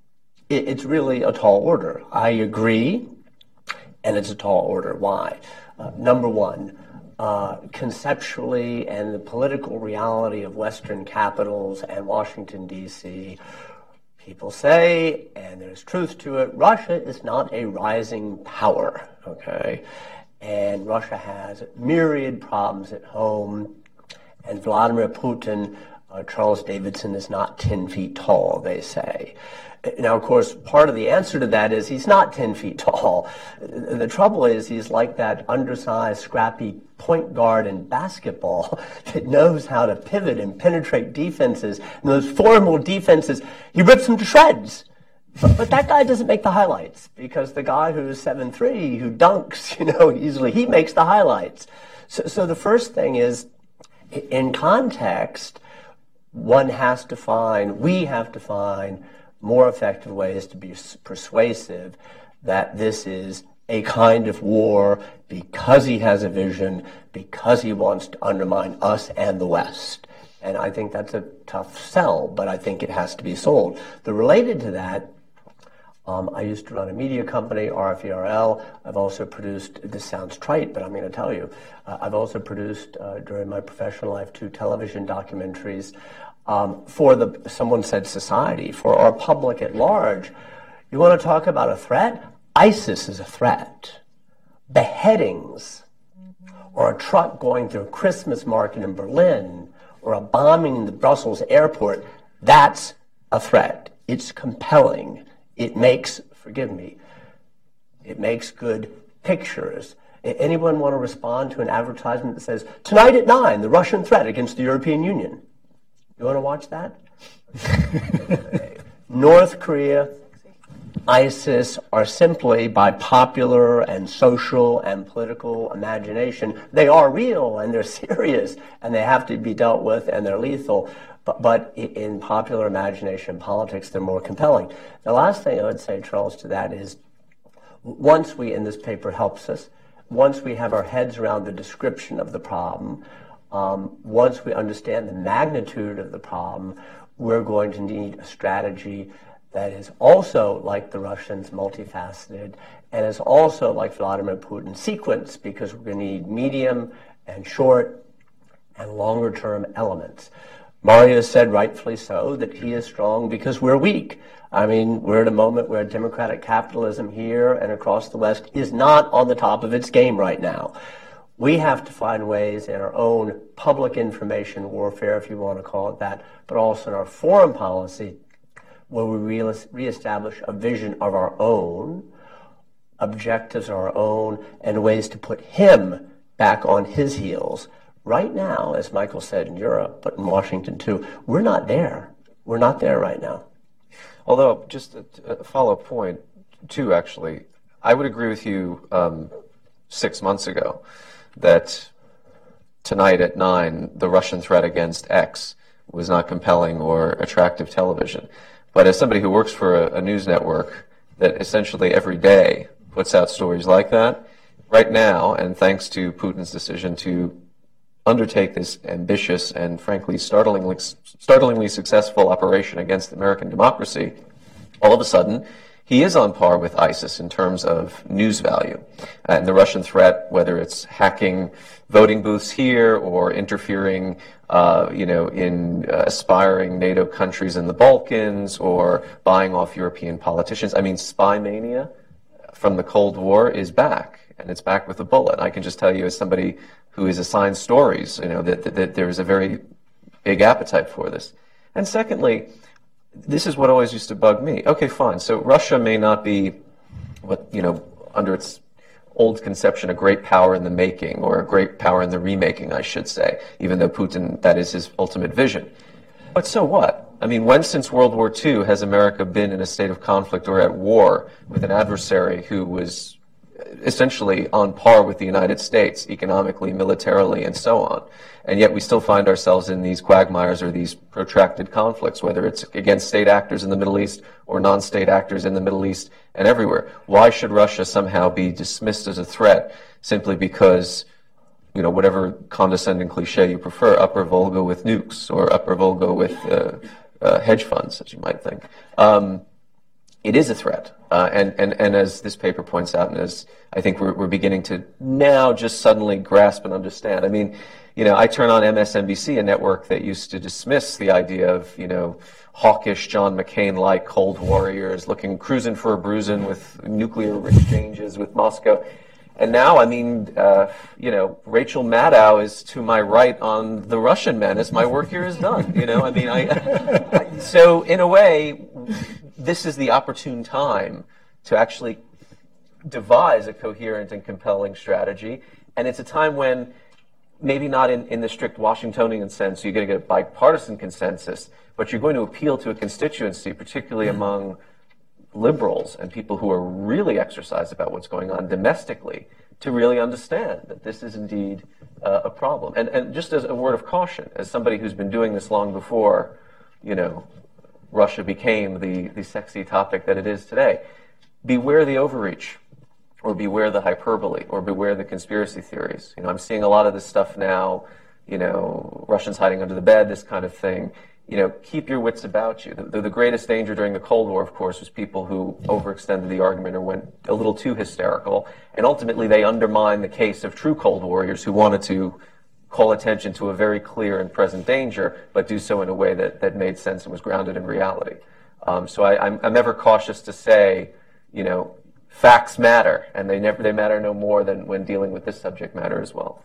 It's really a tall order. I agree, and it's a tall order. Why? Number one, conceptually and the political reality of Western capitals and Washington, D.C., people say, and there's truth to it, Russia is not a rising power, okay? And Russia has myriad problems at home, and Vladimir Putin, Charles Davidson, is not 10 feet tall, they say. Now, of course, part of the answer to that is he's not 10 feet tall. The trouble is he's like that undersized, scrappy point guard in basketball that knows how to pivot and penetrate defenses. And those formal defenses, he rips them to shreds. But that guy doesn't make the highlights, because the guy who's 7'3", who dunks, easily, he makes the highlights. So the first thing is, in context, we have to find more effective ways to be persuasive that this is a kind of war because he has a vision, because he wants to undermine us and the West. And I think that's a tough sell, but I think it has to be sold. Related to that, I used to run a media company, RFERL. I've also produced, this sounds trite, but I'm going to tell you, I've also produced, during my professional life, 2 television documentaries for someone said society, for our public at large. You want to talk about a threat? ISIS is a threat. Beheadings, or a truck going through a Christmas market in Berlin, or a bombing in the Brussels airport, that's a threat. It's compelling. It makes, it makes good pictures. Anyone want to respond to an advertisement that says, tonight at 9, the Russian threat against the European Union? You want to watch that? North Korea, ISIS are simply, by popular and social and political imagination, they are real and they're serious and they have to be dealt with and they're lethal. But in popular imagination and politics, they're more compelling. The last thing I would say, Charles, to that is, once we, and this paper helps us, once we have our heads around the description of the problem, once we understand the magnitude of the problem, we're going to need a strategy that is also, like the Russians, multifaceted, and is also, like Vladimir Putin, sequenced, because we're going to need medium and short and longer-term elements. Mario said, rightfully so, that he is strong because we're weak. I mean, we're at a moment where democratic capitalism here and across the West is not on the top of its game right now. We have to find ways in our own public information warfare, if you want to call it that, but also in our foreign policy, where we reestablish a vision of our own, objectives of our own, and ways to put him back on his heels. Right now, as Michael said, in Europe, but in Washington too, we're not there. We're not there right now. Although, just a follow-up point, too, actually, I would agree with you 6 months ago that tonight at 9, the Russian threat against X was not compelling or attractive television. But as somebody who works for a news network that essentially every day puts out stories like that, right now, and thanks to Putin's decision to undertake this ambitious and frankly startlingly successful operation against American democracy, all of a sudden he is on par with ISIS in terms of news value. And the Russian threat, whether it's hacking voting booths here or interfering in aspiring NATO countries in the Balkans or buying off European politicians. I mean, spy mania from the Cold War is back, and it's back with a bullet. I can just tell you, as somebody who is assigned stories, that there is a very big appetite for this. And secondly, this is what always used to bug me. Okay, fine. So Russia may not be under its old conception, a great power in the making, or a great power in the remaking, I should say, even though Putin, that is his ultimate vision. But so what? I mean, when since World War II has America been in a state of conflict or at war with an adversary who was essentially on par with the United States economically, militarily, and so on? And yet we still find ourselves in these quagmires or these protracted conflicts, whether it's against state actors in the Middle East or non-state actors in the Middle East and everywhere. Why should Russia somehow be dismissed as a threat simply because, whatever condescending cliche you prefer, Upper Volga with nukes or Upper Volga with hedge funds, as you might think? it is a threat. And as this paper points out, and as I think we're beginning to now just suddenly grasp and understand. I mean, I turn on MSNBC, a network that used to dismiss the idea of, hawkish John McCain-like Cold Warriors cruising for a bruising with nuclear exchanges with Moscow. And now, I mean, Rachel Maddow is to my right on the Russian menace. My work here is done. So in a way, this is the opportune time to actually devise a coherent and compelling strategy. And it's a time when, maybe not in the strict Washingtonian sense, you're going to get a bipartisan consensus, but you're going to appeal to a constituency, particularly among liberals and people who are really exercised about what's going on domestically, to really understand that this is indeed a problem. And just as a word of caution, as somebody who's been doing this long before, Russia became the sexy topic that it is today, beware the overreach, or beware the hyperbole, or beware the conspiracy theories. I'm seeing a lot of this stuff now, Russians hiding under the bed, this kind of thing. Keep your wits about you. The greatest danger during the Cold War, of course, was people who overextended the argument or went a little too hysterical, and ultimately they undermined the case of true Cold Warriors who wanted to call attention to a very clear and present danger, but do so in a way that made sense and was grounded in reality. So I'm ever cautious to say, facts matter, and they matter no more than when dealing with this subject matter as well.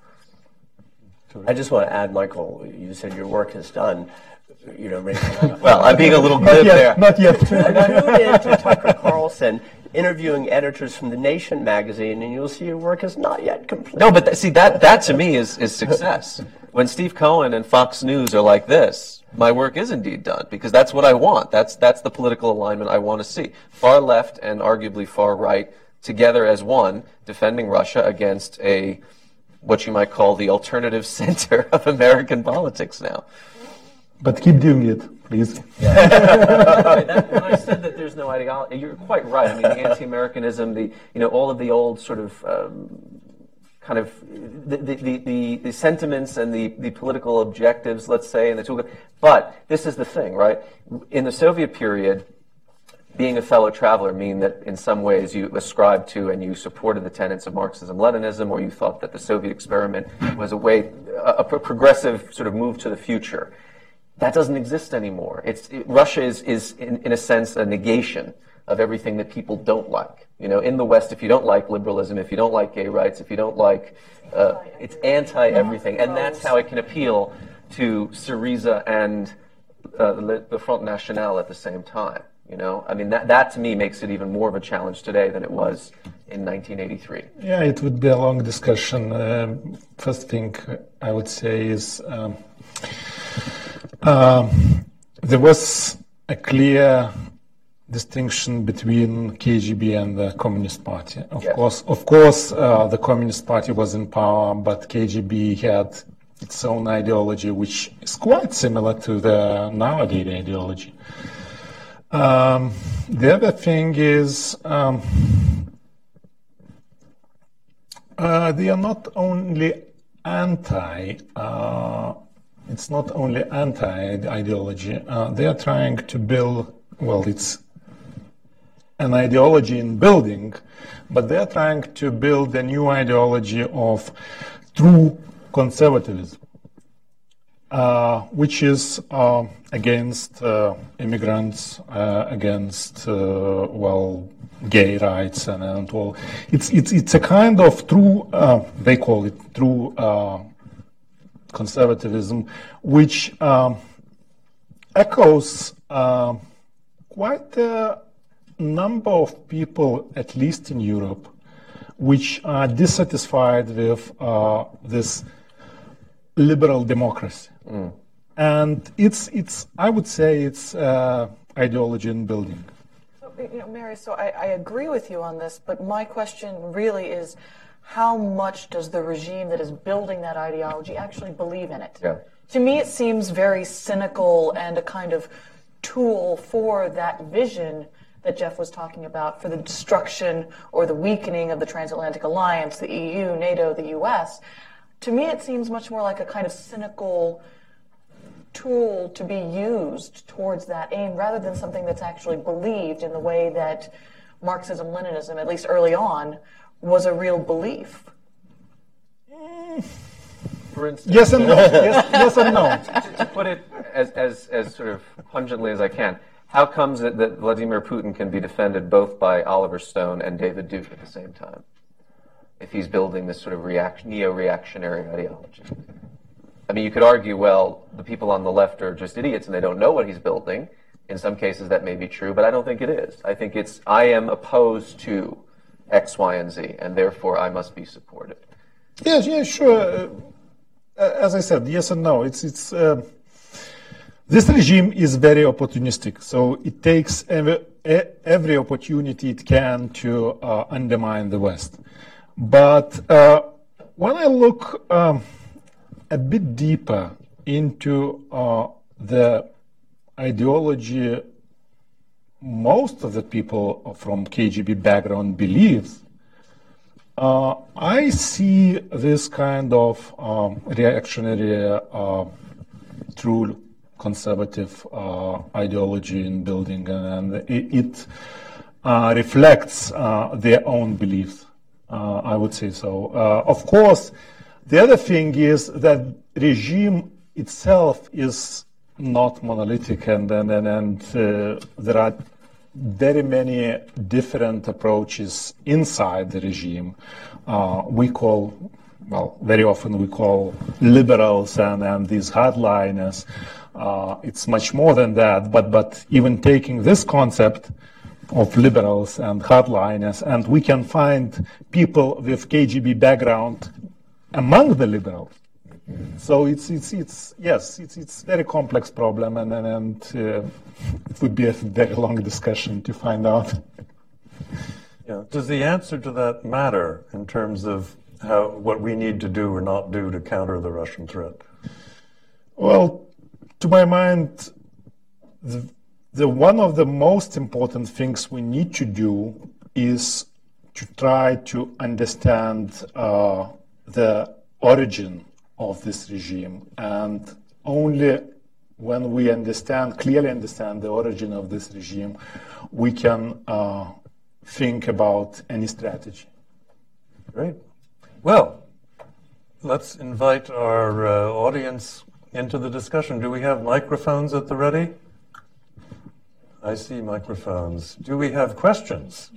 I just want to add, Michael, you said your work is done. Well, I'm being a little glib there. Not yet. Tune in to Tucker Carlson interviewing editors from The Nation magazine, and you'll see your work is not yet complete. No, but that to me is success. When Steve Cohen and Fox News are like this, my work is indeed done, because that's what I want. That's the political alignment I want to see. Far left and arguably far right together as one, defending Russia against what you might call the alternative center of American politics now. But keep doing it, please. When I said that there's no ideology, you're quite right. I mean, the anti-Americanism, all of the old sort of kind of the sentiments and the political objectives, let's say, and the tool. But this is the thing, right? In the Soviet period, being a fellow traveler mean that in some ways you ascribed to and you supported the tenets of Marxism-Leninism, or you thought that the Soviet experiment was a progressive sort of move to the future. That doesn't exist anymore. Russia is in a sense a negation of everything that people don't like. In the West, if you don't like liberalism, if you don't like gay rights, if you don't like, it's anti-everything, and that's how it can appeal to Syriza and the Front National at the same time. I mean, that to me makes it even more of a challenge today than it was in 1983. Yeah, it would be a long discussion. First thing I would say is there was a clear distinction between KGB and the Communist Party. Of course, the Communist Party was in power, but KGB had its own ideology, which is quite similar to the nowadays ideology. The other thing is they are not only it's not only anti-ideology. They are trying to build, it's an ideology in building, but they are trying to build a new ideology of true conservatism, which is against immigrants, against gay rights and all. It's a kind of true. They call it true conservatism, which echoes quite a number of people, at least in Europe, which are dissatisfied with this liberal democracy. And it's I would say it's ideology in building. Mary, so I agree with you on this, but my question really is, how much does the regime that is building that ideology actually believe in it? Yeah. To me, it seems very cynical and a kind of tool for that vision that Jeff was talking about, for the destruction or the weakening of the transatlantic alliance, the EU, NATO, the US. To me, it seems much more like a kind of cynical tool to be used towards that aim rather than something that's actually believed in the way that Marxism-Leninism, at least early on, was a real belief? For instance, Yes and no. Yes and no. to put it as sort of pungently as I can, how comes it that Vladimir Putin can be defended both by Oliver Stone and David Duke at the same time, if he's building this sort of neo-reactionary ideology? I mean, you could argue, well, the people on the left are just idiots and they don't know what he's building. In some cases that may be true, but I don't think it is. I think it's, I am opposed to X, Y, and Z, and therefore I must be supported. Yes, yeah, sure. As I said, yes and no. This regime is very opportunistic, so it takes every opportunity it can to undermine the West. But when I look a bit deeper into the ideology most of the people from KGB background believes, I see this kind of reactionary, true conservative ideology in building, and it reflects their own beliefs, I would say so. Of course, the other thing is that regime itself is not monolithic, and there are very many different approaches inside the regime. Very often we call liberals and these hardliners. It's much more than that, but even taking this concept of liberals and hardliners, and we can find people with KGB background among the liberals. So it's very complex problem, and it would be a very long discussion to find out. Yeah. Does the answer to that matter in terms of what we need to do or not do to counter the Russian threat? Well, to my mind, the one of the most important things we need to do is to try to understand the origin of this regime, and only when we clearly understand the origin of this regime, we can think about any strategy. Great. Well, let's invite our audience into the discussion. Do we have microphones at the ready? I see microphones. Do we have questions?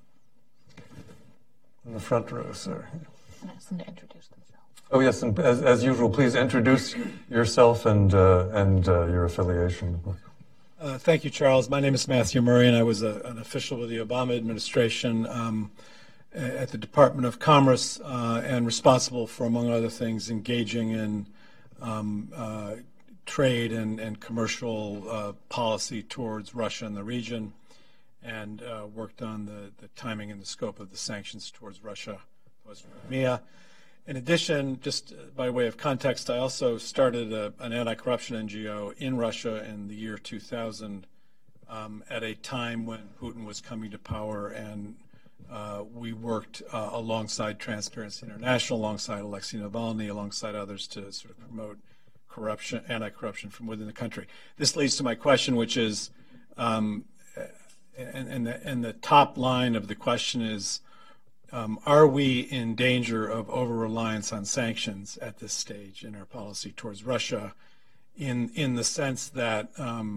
In the front row, sir. Ask them to introduce themselves. Oh, yes, and as usual, please introduce yourself and your affiliation. Thank you, Charles. My name is Matthew Murray, and I was an official with the Obama administration at the Department of Commerce and responsible for, among other things, engaging in trade and commercial policy towards Russia and the region, and worked on the timing and the scope of the sanctions towards Russia, towards Crimea. In addition, just by way of context, I also started an anti-corruption NGO in Russia in the year 2000 at a time when Putin was coming to power, and we worked alongside Transparency International, alongside Alexei Navalny, alongside others to sort of promote anti-corruption from within the country. This leads to my question, which is, and the top line of the question is, are we in danger of over-reliance on sanctions at this stage in our policy towards Russia, in the sense that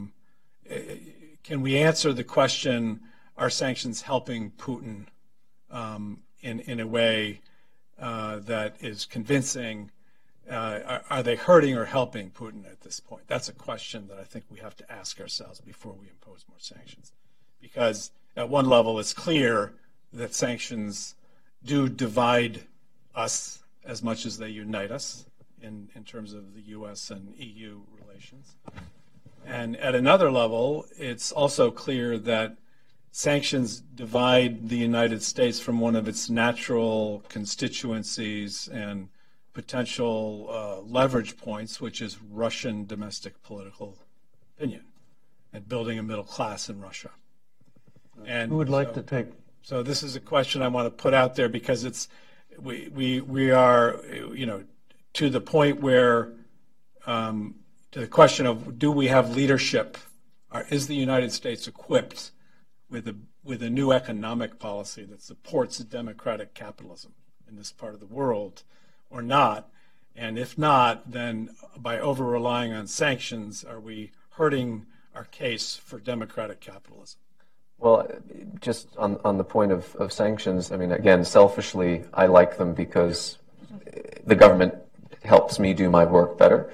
can we answer the question, are sanctions helping Putin in a way that is convincing? Are they hurting or helping Putin at this point? That's a question that I think we have to ask ourselves before we impose more sanctions. Because at one level, it's clear that sanctions do divide us as much as they unite us in terms of the U.S. and EU relations. And at another level, it's also clear that sanctions divide the United States from one of its natural constituencies and potential leverage points, which is Russian domestic political opinion and building a middle class in Russia. And who would like to take? So this is a question I want to put out there, because it's we are, to the point where to the question of do we have leadership? Is the United States equipped with a new economic policy that supports democratic capitalism in this part of the world or not? And if not, then by over-relying on sanctions, are we hurting our case for democratic capitalism? Well, just on the point of sanctions, I mean, again, selfishly, I like them because the government helps me do my work better.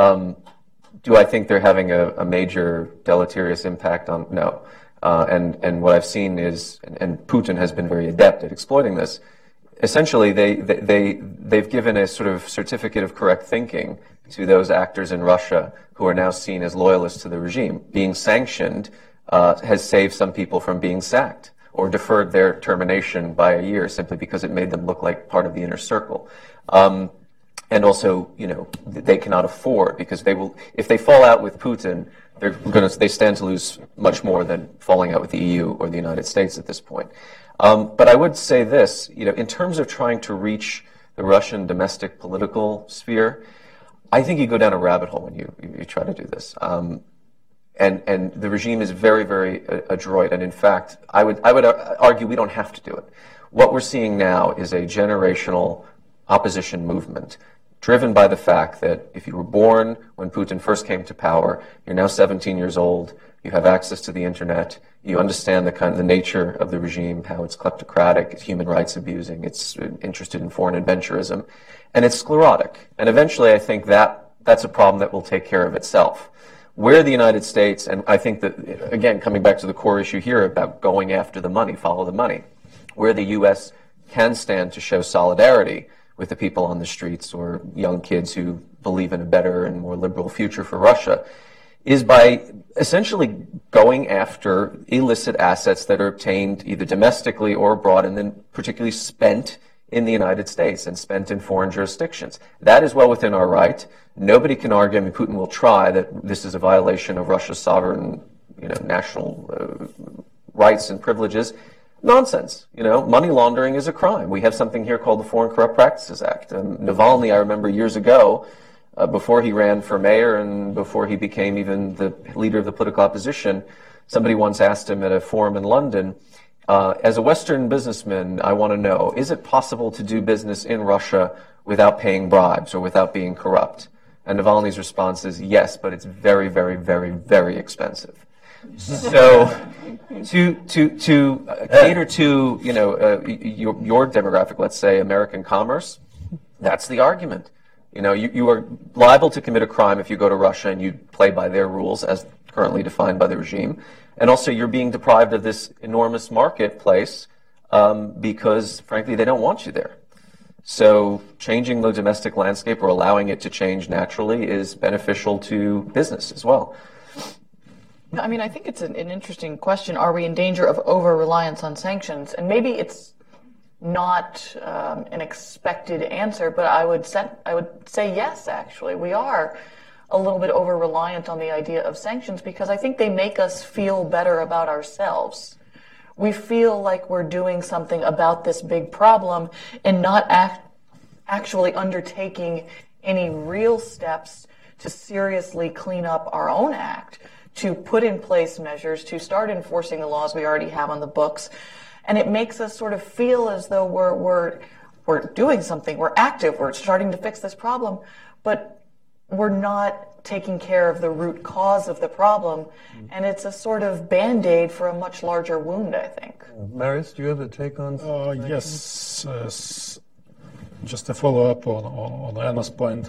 Do I think they're having a major deleterious impact on? No. And what I've seen is, and Putin has been very adept at exploiting this. Essentially, they've given a sort of certificate of correct thinking to those actors in Russia who are now seen as loyalists to the regime. Being sanctioned has saved some people from being sacked or deferred their termination by a year simply because it made them look like part of the inner circle. And also, they cannot afford, because if they fall out with Putin, they stand to lose much more than falling out with the EU or the United States at this point. But I would say this, in terms of trying to reach the Russian domestic political sphere, I think you go down a rabbit hole when you try to do this. And the regime is very, very adroit. And in fact, I would argue we don't have to do it. What we're seeing now is a generational opposition movement driven by the fact that if you were born when Putin first came to power, you're now 17 years old, you have access to the internet, you understand the nature of the regime, how it's kleptocratic, it's human rights abusing, it's interested in foreign adventurism, and it's sclerotic. And eventually I think that's a problem that will take care of itself. Where the United States, and I think that, again, coming back to the core issue here about going after the money, follow the money, where the U.S. can stand to show solidarity with the people on the streets or young kids who believe in a better and more liberal future for Russia, is by essentially going after illicit assets that are obtained either domestically or abroad and then particularly spent in the United States and spent in foreign jurisdictions. That is well within our right. Nobody can argue, I mean, Putin will try, that this is a violation of Russia's sovereign, national rights and privileges. Nonsense. Money laundering is a crime. We have something here called the Foreign Corrupt Practices Act. Navalny, I remember years ago, before he ran for mayor and before he became even the leader of the political opposition, somebody once asked him at a forum in London, as a Western businessman, I want to know, is it possible to do business in Russia without paying bribes or without being corrupt? And Navalny's response is yes, but it's very, very, very, very expensive. So to cater to your demographic, let's say American commerce, that's the argument. You are liable to commit a crime if you go to Russia and you play by their rules as currently defined by the regime, and also you're being deprived of this enormous marketplace because frankly they don't want you there. So changing the domestic landscape or allowing it to change naturally is beneficial to business as well. I mean, I think it's an interesting question. Are we in danger of over-reliance on sanctions? And maybe it's not an expected answer, but I would say yes, actually. We are a little bit over-reliant on the idea of sanctions because I think they make us feel better about ourselves. We feel like we're doing something about this big problem and not actually undertaking any real steps to seriously clean up our own act, to put in place measures, to start enforcing the laws we already have on the books. And it makes us sort of feel as though we're doing something, we're active, we're starting to fix this problem, but we're not taking care of the root cause of the problem. And it's a sort of Band-Aid for a much larger wound, I think. Marius, do you have a take on yes, just a follow-up on Anna's point.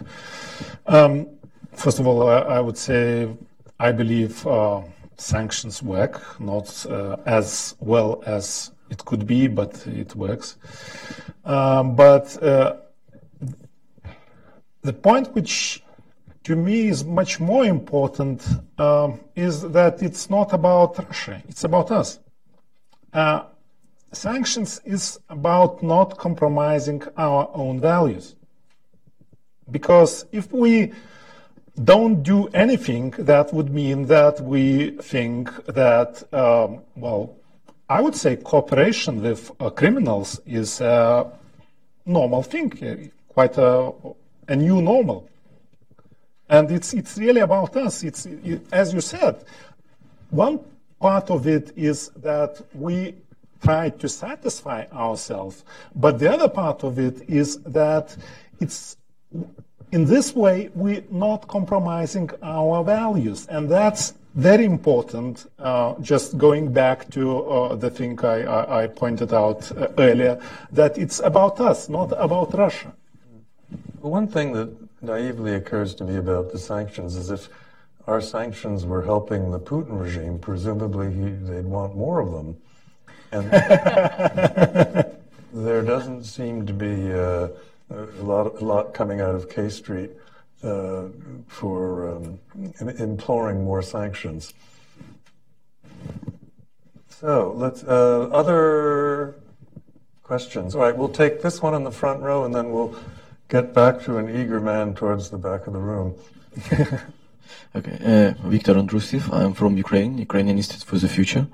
First of all, I would say I believe sanctions work, not as well as it could be, but it works. But the point which to me is much more important is that it's not about Russia, it's about us. Sanctions is about not compromising our own values. Because if we don't do anything, that would mean that we think that, I would say cooperation with criminals is a normal thing, quite a new normal. And it's really about us. As you said, one part of it is that we try to satisfy ourselves, but the other part of it is that it's in this way we're not compromising our values, and that's very important. Just going back to the thing I pointed out earlier, that it's about us, not about Russia. Well, one thing that naively occurs to me about the sanctions is if our sanctions were helping the Putin regime, presumably they'd want more of them. And there doesn't seem to be a lot coming out of K Street for imploring more sanctions. So let's other questions. All right, we'll take this one in the front row, and then we'll get back to an eager man towards the back of the room. Okay, Viktor Andrusev. I'm from Ukraine, Ukrainian Institute for the Future.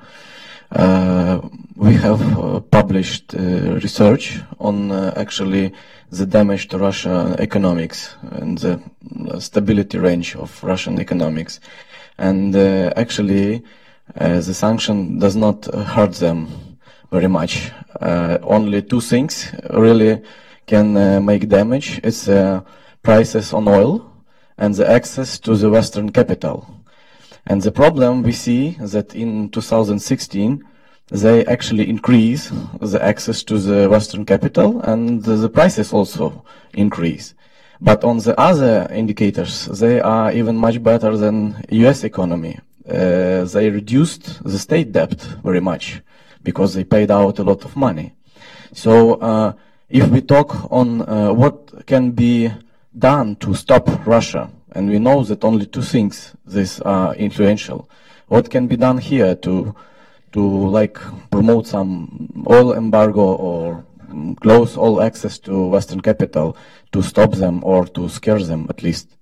We have published research on actually the damage to Russian economics and the stability range of Russian economics. And actually, the sanction does not hurt them very much. Only two things really can make damage. It's prices on oil and the access to the Western capital. And the problem we see that in 2016, they actually increase the access to the Western capital, and the prices also increase. But on the other indicators, they are even much better than US economy. They reduced the state debt very much because they paid out a lot of money. So if we talk on what can be done to stop Russia, and we know that only two things this are influential. What can be done here to like promote some oil embargo or close all access to Western capital to stop them or to scare them at least?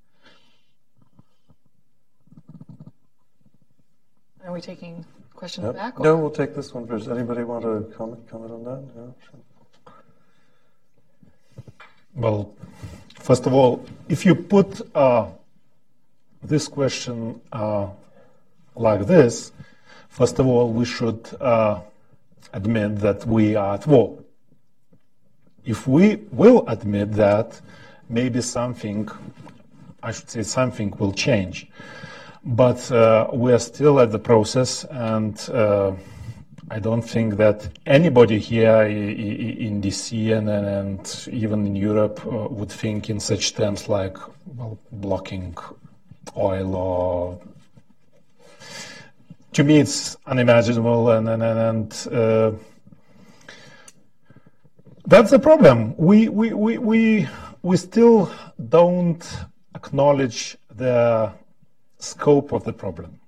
Are we taking questions back? Or? No, we'll take this one first. Anybody want to comment on that? No? Sure. Well, first of all, if you put this question like this, first of all, we should admit that we are at war. If we will admit that, maybe something will change. But we are still at the process, and I don't think that anybody here in DC and even in Europe would think in such terms like, well, blocking oil or. To me, it's unimaginable, and that's the problem. We still don't acknowledge the scope of the problem.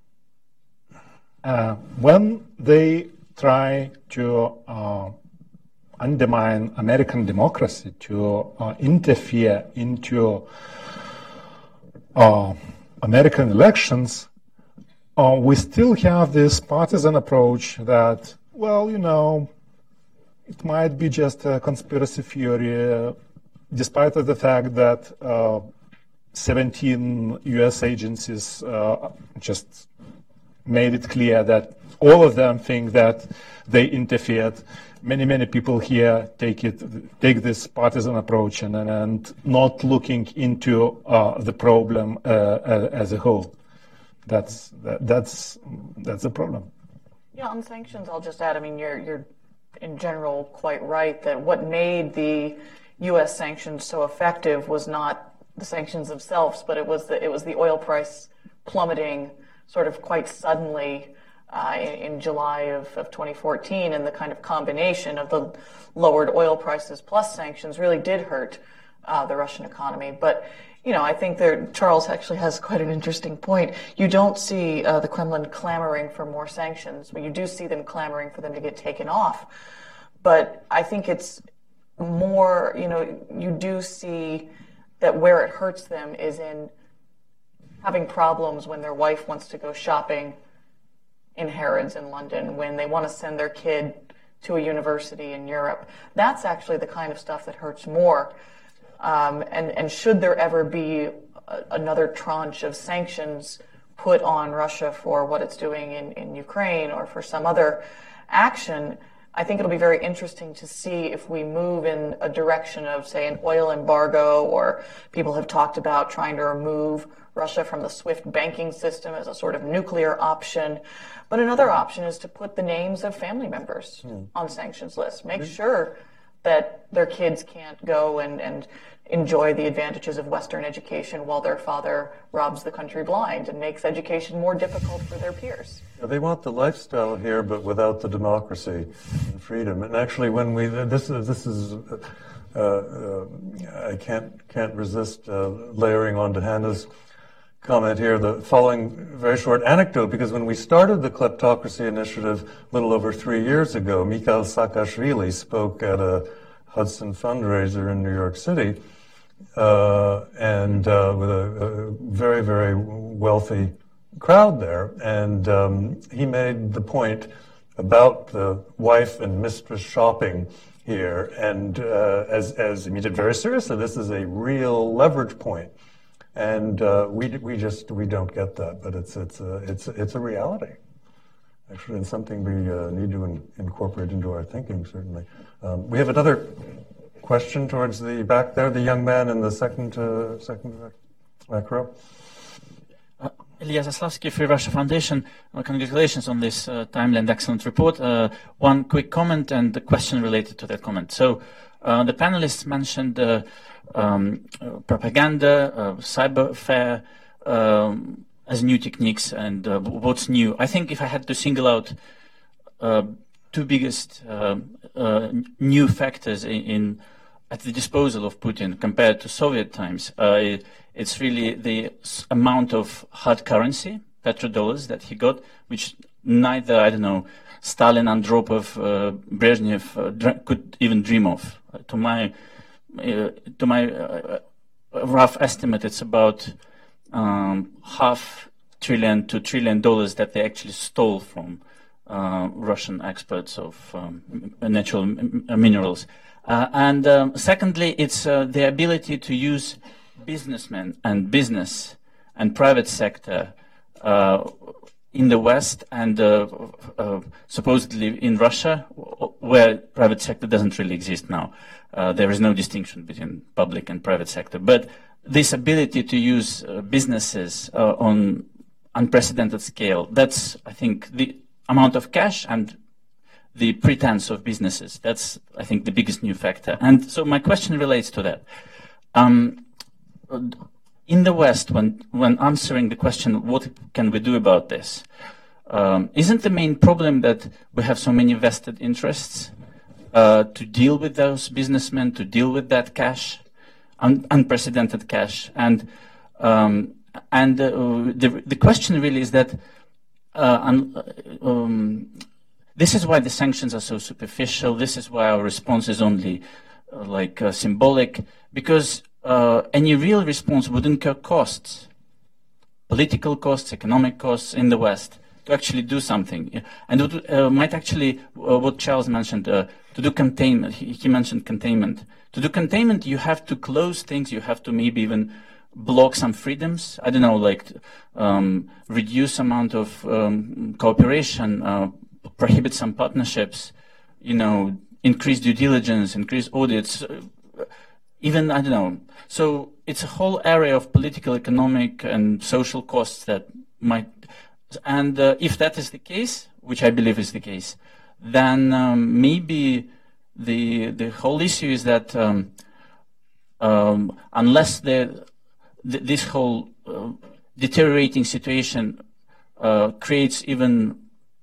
When they try to undermine American democracy, to interfere into American elections, we still have this partisan approach that, well, you know, it might be just a conspiracy theory, despite of the fact that 17 U.S. agencies just made it clear that all of them think that they interfered. Many people here take this partisan approach and not looking into the problem as a whole. That's the problem. Yeah, on sanctions, I'll just add. I mean, you're in general quite right that what made the U.S. sanctions so effective was not the sanctions themselves, but it was the oil price plummeting sort of quite suddenly in July of 2014, and the kind of combination of the lowered oil prices plus sanctions really did hurt the Russian economy. But you know, I think Charles actually has quite an interesting point. You don't see the Kremlin clamoring for more sanctions, but you do see them clamoring for them to get taken off. But I think it's more, you know, you do see that where it hurts them is in having problems when their wife wants to go shopping in Harrods in London, when they want to send their kid to a university in Europe. That's actually the kind of stuff that hurts more. And should there ever be another tranche of sanctions put on Russia for what it's doing in Ukraine or for some other action, I think it'll be very interesting to see if we move in a direction of, say, an oil embargo, or people have talked about trying to remove Russia from the SWIFT banking system as a sort of nuclear option. But another option is to put the names of family members on sanctions lists. Make sure that their kids can't go and enjoy the advantages of Western education while their father robs the country blind and makes education more difficult for their peers. They want the lifestyle here, but without the democracy and freedom. And actually, when I can't resist layering onto Hannah's comment here the following very short anecdote, because when we started the Kleptocracy Initiative a little over 3 years ago, Mikhail Saakashvili spoke at a Hudson fundraiser in New York City, and with a very, very wealthy crowd there. And he made the point about the wife and mistress shopping here, and as he did very seriously, this is a real leverage point. And we don't get that, but it's a reality, actually, and something we need to incorporate into our thinking, certainly. We have another question towards the back there, the young man in the second back row. Elias Zaslavsky, Free Russia Foundation. Congratulations on this timely and excellent report. One quick comment and a question related to that comment. So the panelists mentioned propaganda, cyberfare as new techniques, and what's new. I think if I had to single out two biggest new factors at the disposal of Putin compared to Soviet times, it's really the amount of hard currency, petrodollars, that he got, which neither, Stalin, Andropov, Brezhnev could even dream of. To my rough estimate, it's about $500 billion to $1 trillion that they actually stole from Russian experts of natural minerals. And secondly, it's the ability to use businessmen and business and private sector in the West and supposedly in Russia, where private sector doesn't really exist now. There is no distinction between public and private sector. But this ability to use businesses on unprecedented scale, that's, I think, the amount of cash and the pretense of businesses. That's, I think, the biggest new factor. And so my question relates to that. In the West, when answering the question, what can we do about this? Isn't the main problem that we have so many vested interests to deal with those businessmen, to deal with that cash, unprecedented cash? And the question really is that this is why the sanctions are so superficial. This is why our response is only symbolic, because any real response would incur costs, political costs, economic costs in the West, to actually do something. And it might actually, what Charles mentioned, to do containment, he mentioned containment. To do containment, you have to close things, you have to maybe even block some freedoms, reduce amount of cooperation, prohibit some partnerships, increase due diligence, increase audits, So it's a whole area of political, economic, and social costs that might, and if that is the case, which I believe is the case, then maybe the whole issue is that unless this whole deteriorating situation creates even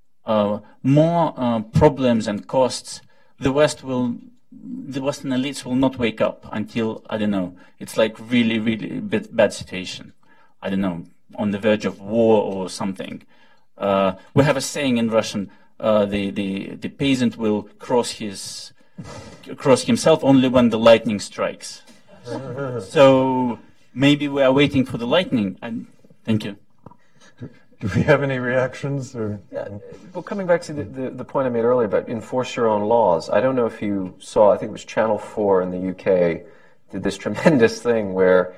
more problems and costs, the Western elites will not wake up until, it's like really, really bad situation. On the verge of war or something. We have a saying in Russian, the peasant will cross himself only when the lightning strikes. So maybe we are waiting for the lightning. Thank you. Do we have any reactions? Or? Yeah. Well, coming back to the point I made earlier about enforce your own laws, I don't know if you saw, I think it was Channel 4 in the UK did this tremendous thing where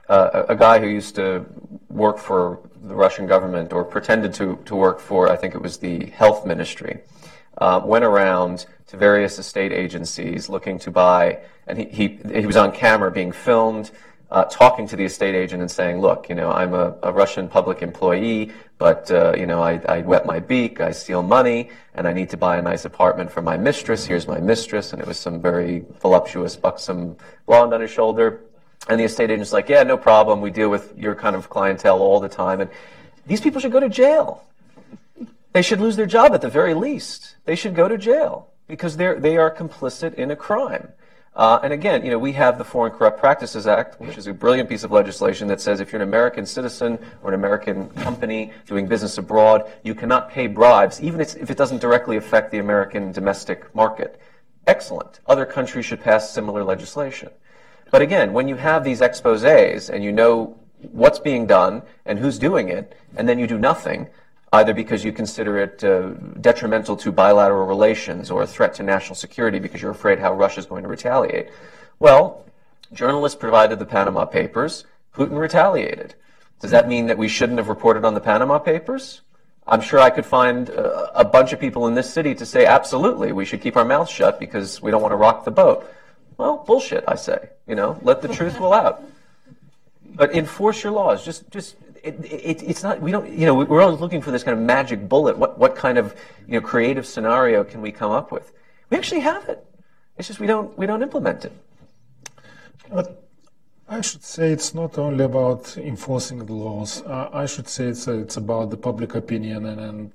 a guy who used to work for the Russian government, or pretended to work for, I think it was the health ministry, went around to various estate agencies looking to buy, and he was on camera being filmed, talking to the estate agent and saying, look, I'm a Russian public employee, but, I wet my beak, I steal money, and I need to buy a nice apartment for my mistress. Here's my mistress. And it was some very voluptuous, buxom blonde on his shoulder. And the estate agent's like, yeah, no problem. We deal with your kind of clientele all the time. And these people should go to jail. They should lose their job at the very least. They should go to jail because they are complicit in a crime. And again, we have the Foreign Corrupt Practices Act, which is a brilliant piece of legislation that says if you're an American citizen or an American company doing business abroad, you cannot pay bribes, even if it doesn't directly affect the American domestic market. Excellent. Other countries should pass similar legislation. But again, when you have these exposés and you know what's being done and who's doing it, and then you do nothing, either because you consider it detrimental to bilateral relations or a threat to national security because you're afraid how Russia is going to retaliate. Well, journalists provided the Panama Papers. Putin retaliated. Does that mean that we shouldn't have reported on the Panama Papers? I'm sure I could find a bunch of people in this city to say, absolutely, we should keep our mouths shut because we don't want to rock the boat. Well, bullshit, I say. Let the truth will out. But enforce your laws. It's not, we don't, we're always looking for this kind of magic bullet. What kind of, creative scenario can we come up with? We actually have it. It's just we don't implement it. But I should say it's not only about enforcing the laws. I should say it's about the public opinion and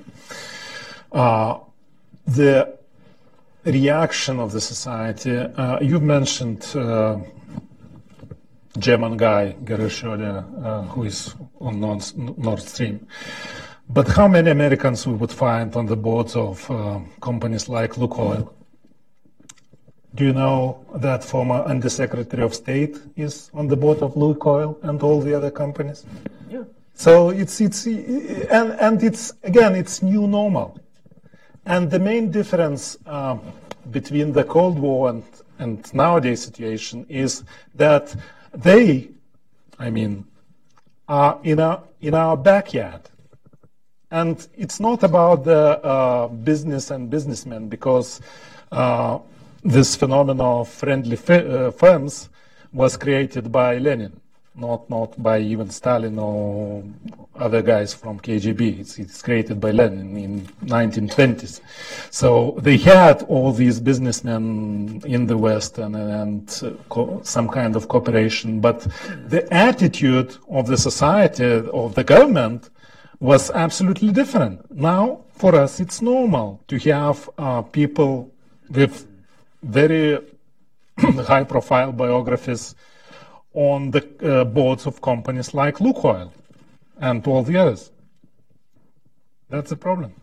the reaction of the society. You mentioned German guy, Gerhard Schröder, who is on Nord Stream. But how many Americans we would find on the boards of companies like Lukoil? Do you know that former Undersecretary of State is on the board of Lukoil and all the other companies? Yeah. So it's new normal. And the main difference between the Cold War and nowadays situation is that they, are in our backyard. And it's not about the business and businessmen, because this phenomenon of friendly firms was created by Lenin, not by even Stalin or other guys from KGB. It's created by Lenin in 1920s. So they had all these businessmen in the West and some kind of cooperation, but the attitude of the society, of the government, was absolutely different. Now, for us, it's normal to have people with very high-profile biographies on the boards of companies like Lukoil and all the others. That's the problem.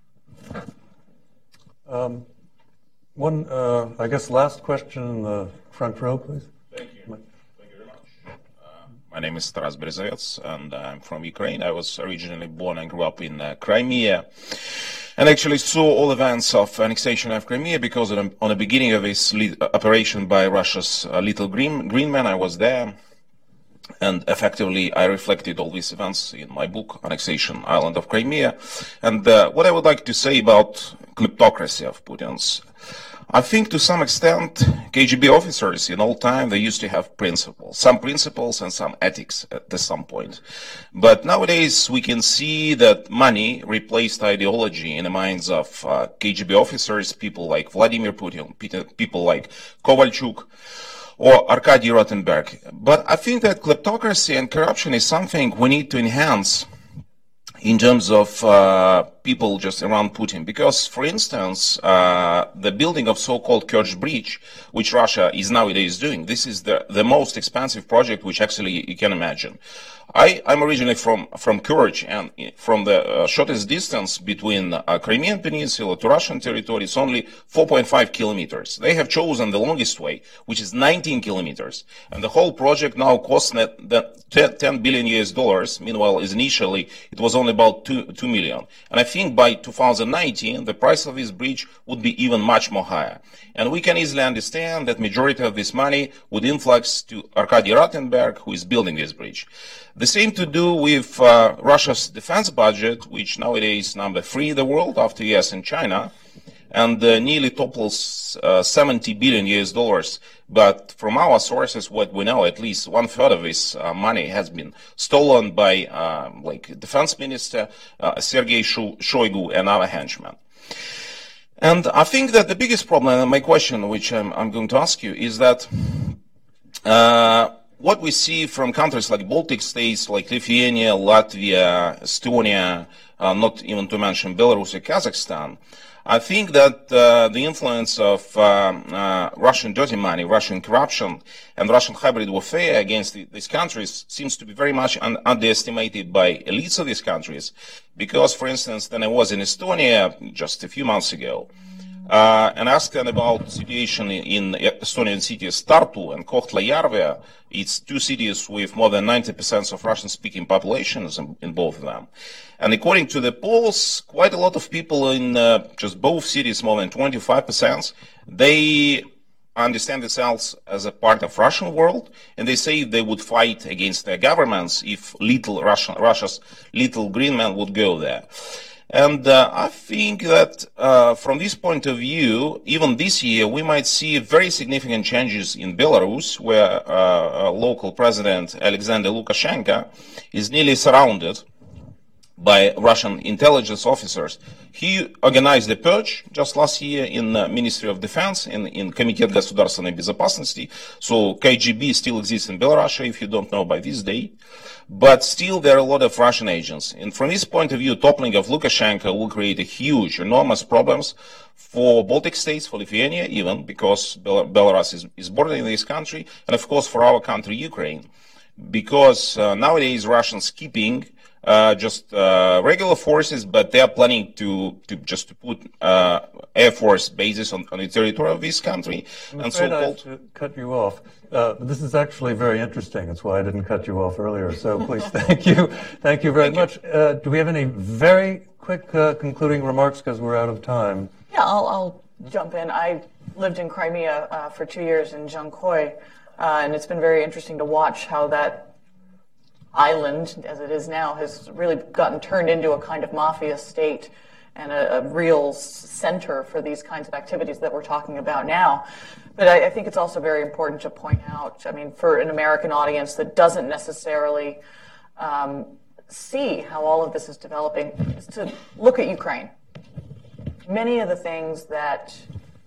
One, I guess, last question in the front row, please. Thank you. Thank you very much. My name is Taras Berezovets, and I'm from Ukraine. I was originally born and grew up in Crimea, and actually saw all events of annexation of Crimea because on the beginning of this operation by Russia's Little Green Man, I was there. And effectively, I reflected all these events in my book, Annexation Island of Crimea. And what I would like to say about kleptocracy of Putin's, I think to some extent, KGB officers in all time, they used to have principles, some principles and some ethics at some point. But nowadays, we can see that money replaced ideology in the minds of KGB officers, people like Vladimir Putin, people like Kovalchuk, or Arkady Rotenberg. But I think that kleptocracy and corruption is something we need to enhance in terms of people just around Putin. Because, for instance, the building of so-called Kerch Bridge, which Russia is nowadays doing, this is the most expensive project which actually you can imagine. I'm originally from Kerch, and from the shortest distance between Crimean Peninsula to Russian territory is only 4.5 kilometers. They have chosen the longest way, which is 19 kilometers. And the whole project now costs $10 billion US. Meanwhile, initially, it was only about 2 million. And I think by 2019, the price of this bridge would be even much more higher. And we can easily understand that majority of this money would influx to Arkady Rotenberg, who is building this bridge. The same to do with Russia's defense budget, which nowadays number 3 in the world after US and China, and nearly topples $70 billion. But from our sources, what we know, at least 1/3 of this money has been stolen by, like Defense Minister Sergei Shoigu and other henchmen. And I think that the biggest problem, and my question, which I'm going to ask you, is that what we see from countries like Baltic states, like Lithuania, Latvia, Estonia, not even to mention Belarus or Kazakhstan, I think that the influence of Russian dirty money, Russian corruption, and Russian hybrid warfare against these countries seems to be very much underestimated by elites of these countries. Because, for instance, when I was in Estonia just a few months ago, and asked them about the situation in Estonian cities Tartu and Kohtla-Järve. It's 2 cities with more than 90% of Russian-speaking populations in both of them. And according to the polls, quite a lot of people in just both cities, more than 25%, they understand themselves as a part of Russian world, and they say they would fight against their governments if Russia's little green man would go there. And I think that from this point of view, even this year, we might see very significant changes in Belarus, where local president Alexander Lukashenko is nearly surrounded by Russian intelligence officers. He organized a purge just last year in the Ministry of Defense, in Комитет государственной безопасности. So KGB still exists in Belarus, if you don't know by this day. But still, there are a lot of Russian agents. And from this point of view, toppling of Lukashenko will create a huge, enormous problems for Baltic states, for Lithuania even, because Belarus is bordering this country, and of course for our country, Ukraine. Because nowadays Russians keeping just regular forces, but they are planning to put air force bases on the territory of this country. I'm afraid I have to cut you off. This is actually very interesting. That's why I didn't cut you off earlier. So please, thank you. Thank you very much. Do we have any very quick concluding remarks because we're out of time? Yeah, I'll jump in. I lived in Crimea for 2 years in Zhangkoi, and it's been very interesting to watch how that island, as it is now, has really gotten turned into a kind of mafia state and a real center for these kinds of activities that we're talking about now. But I think it's also very important to point out, I mean, for an American audience that doesn't necessarily see how all of this is developing, is to look at Ukraine. Many of the things that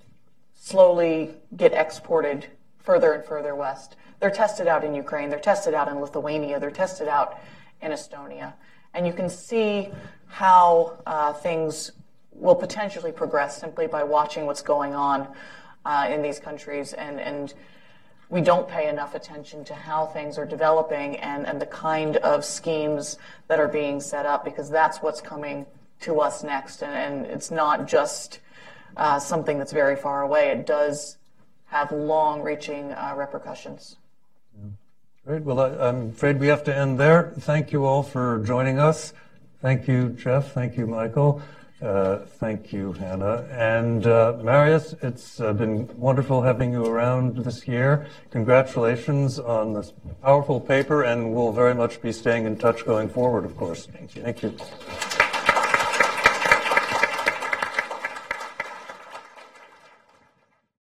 slowly get exported further and further west, they're tested out in Ukraine, they're tested out in Lithuania, they're tested out in Estonia. And you can see how things will potentially progress simply by watching what's going on in these countries. And we don't pay enough attention to how things are developing and the kind of schemes that are being set up, because that's what's coming to us next. And it's not just something that's very far away. It does have long-reaching repercussions. Great. Well, I'm afraid we have to end there. Thank you all for joining us. Thank you, Jeff. Thank you, Michael. Thank you, Hannah. And Marius, it's been wonderful having you around this year. Congratulations on this powerful paper, and we'll very much be staying in touch going forward, of course. Thank you. Thank you.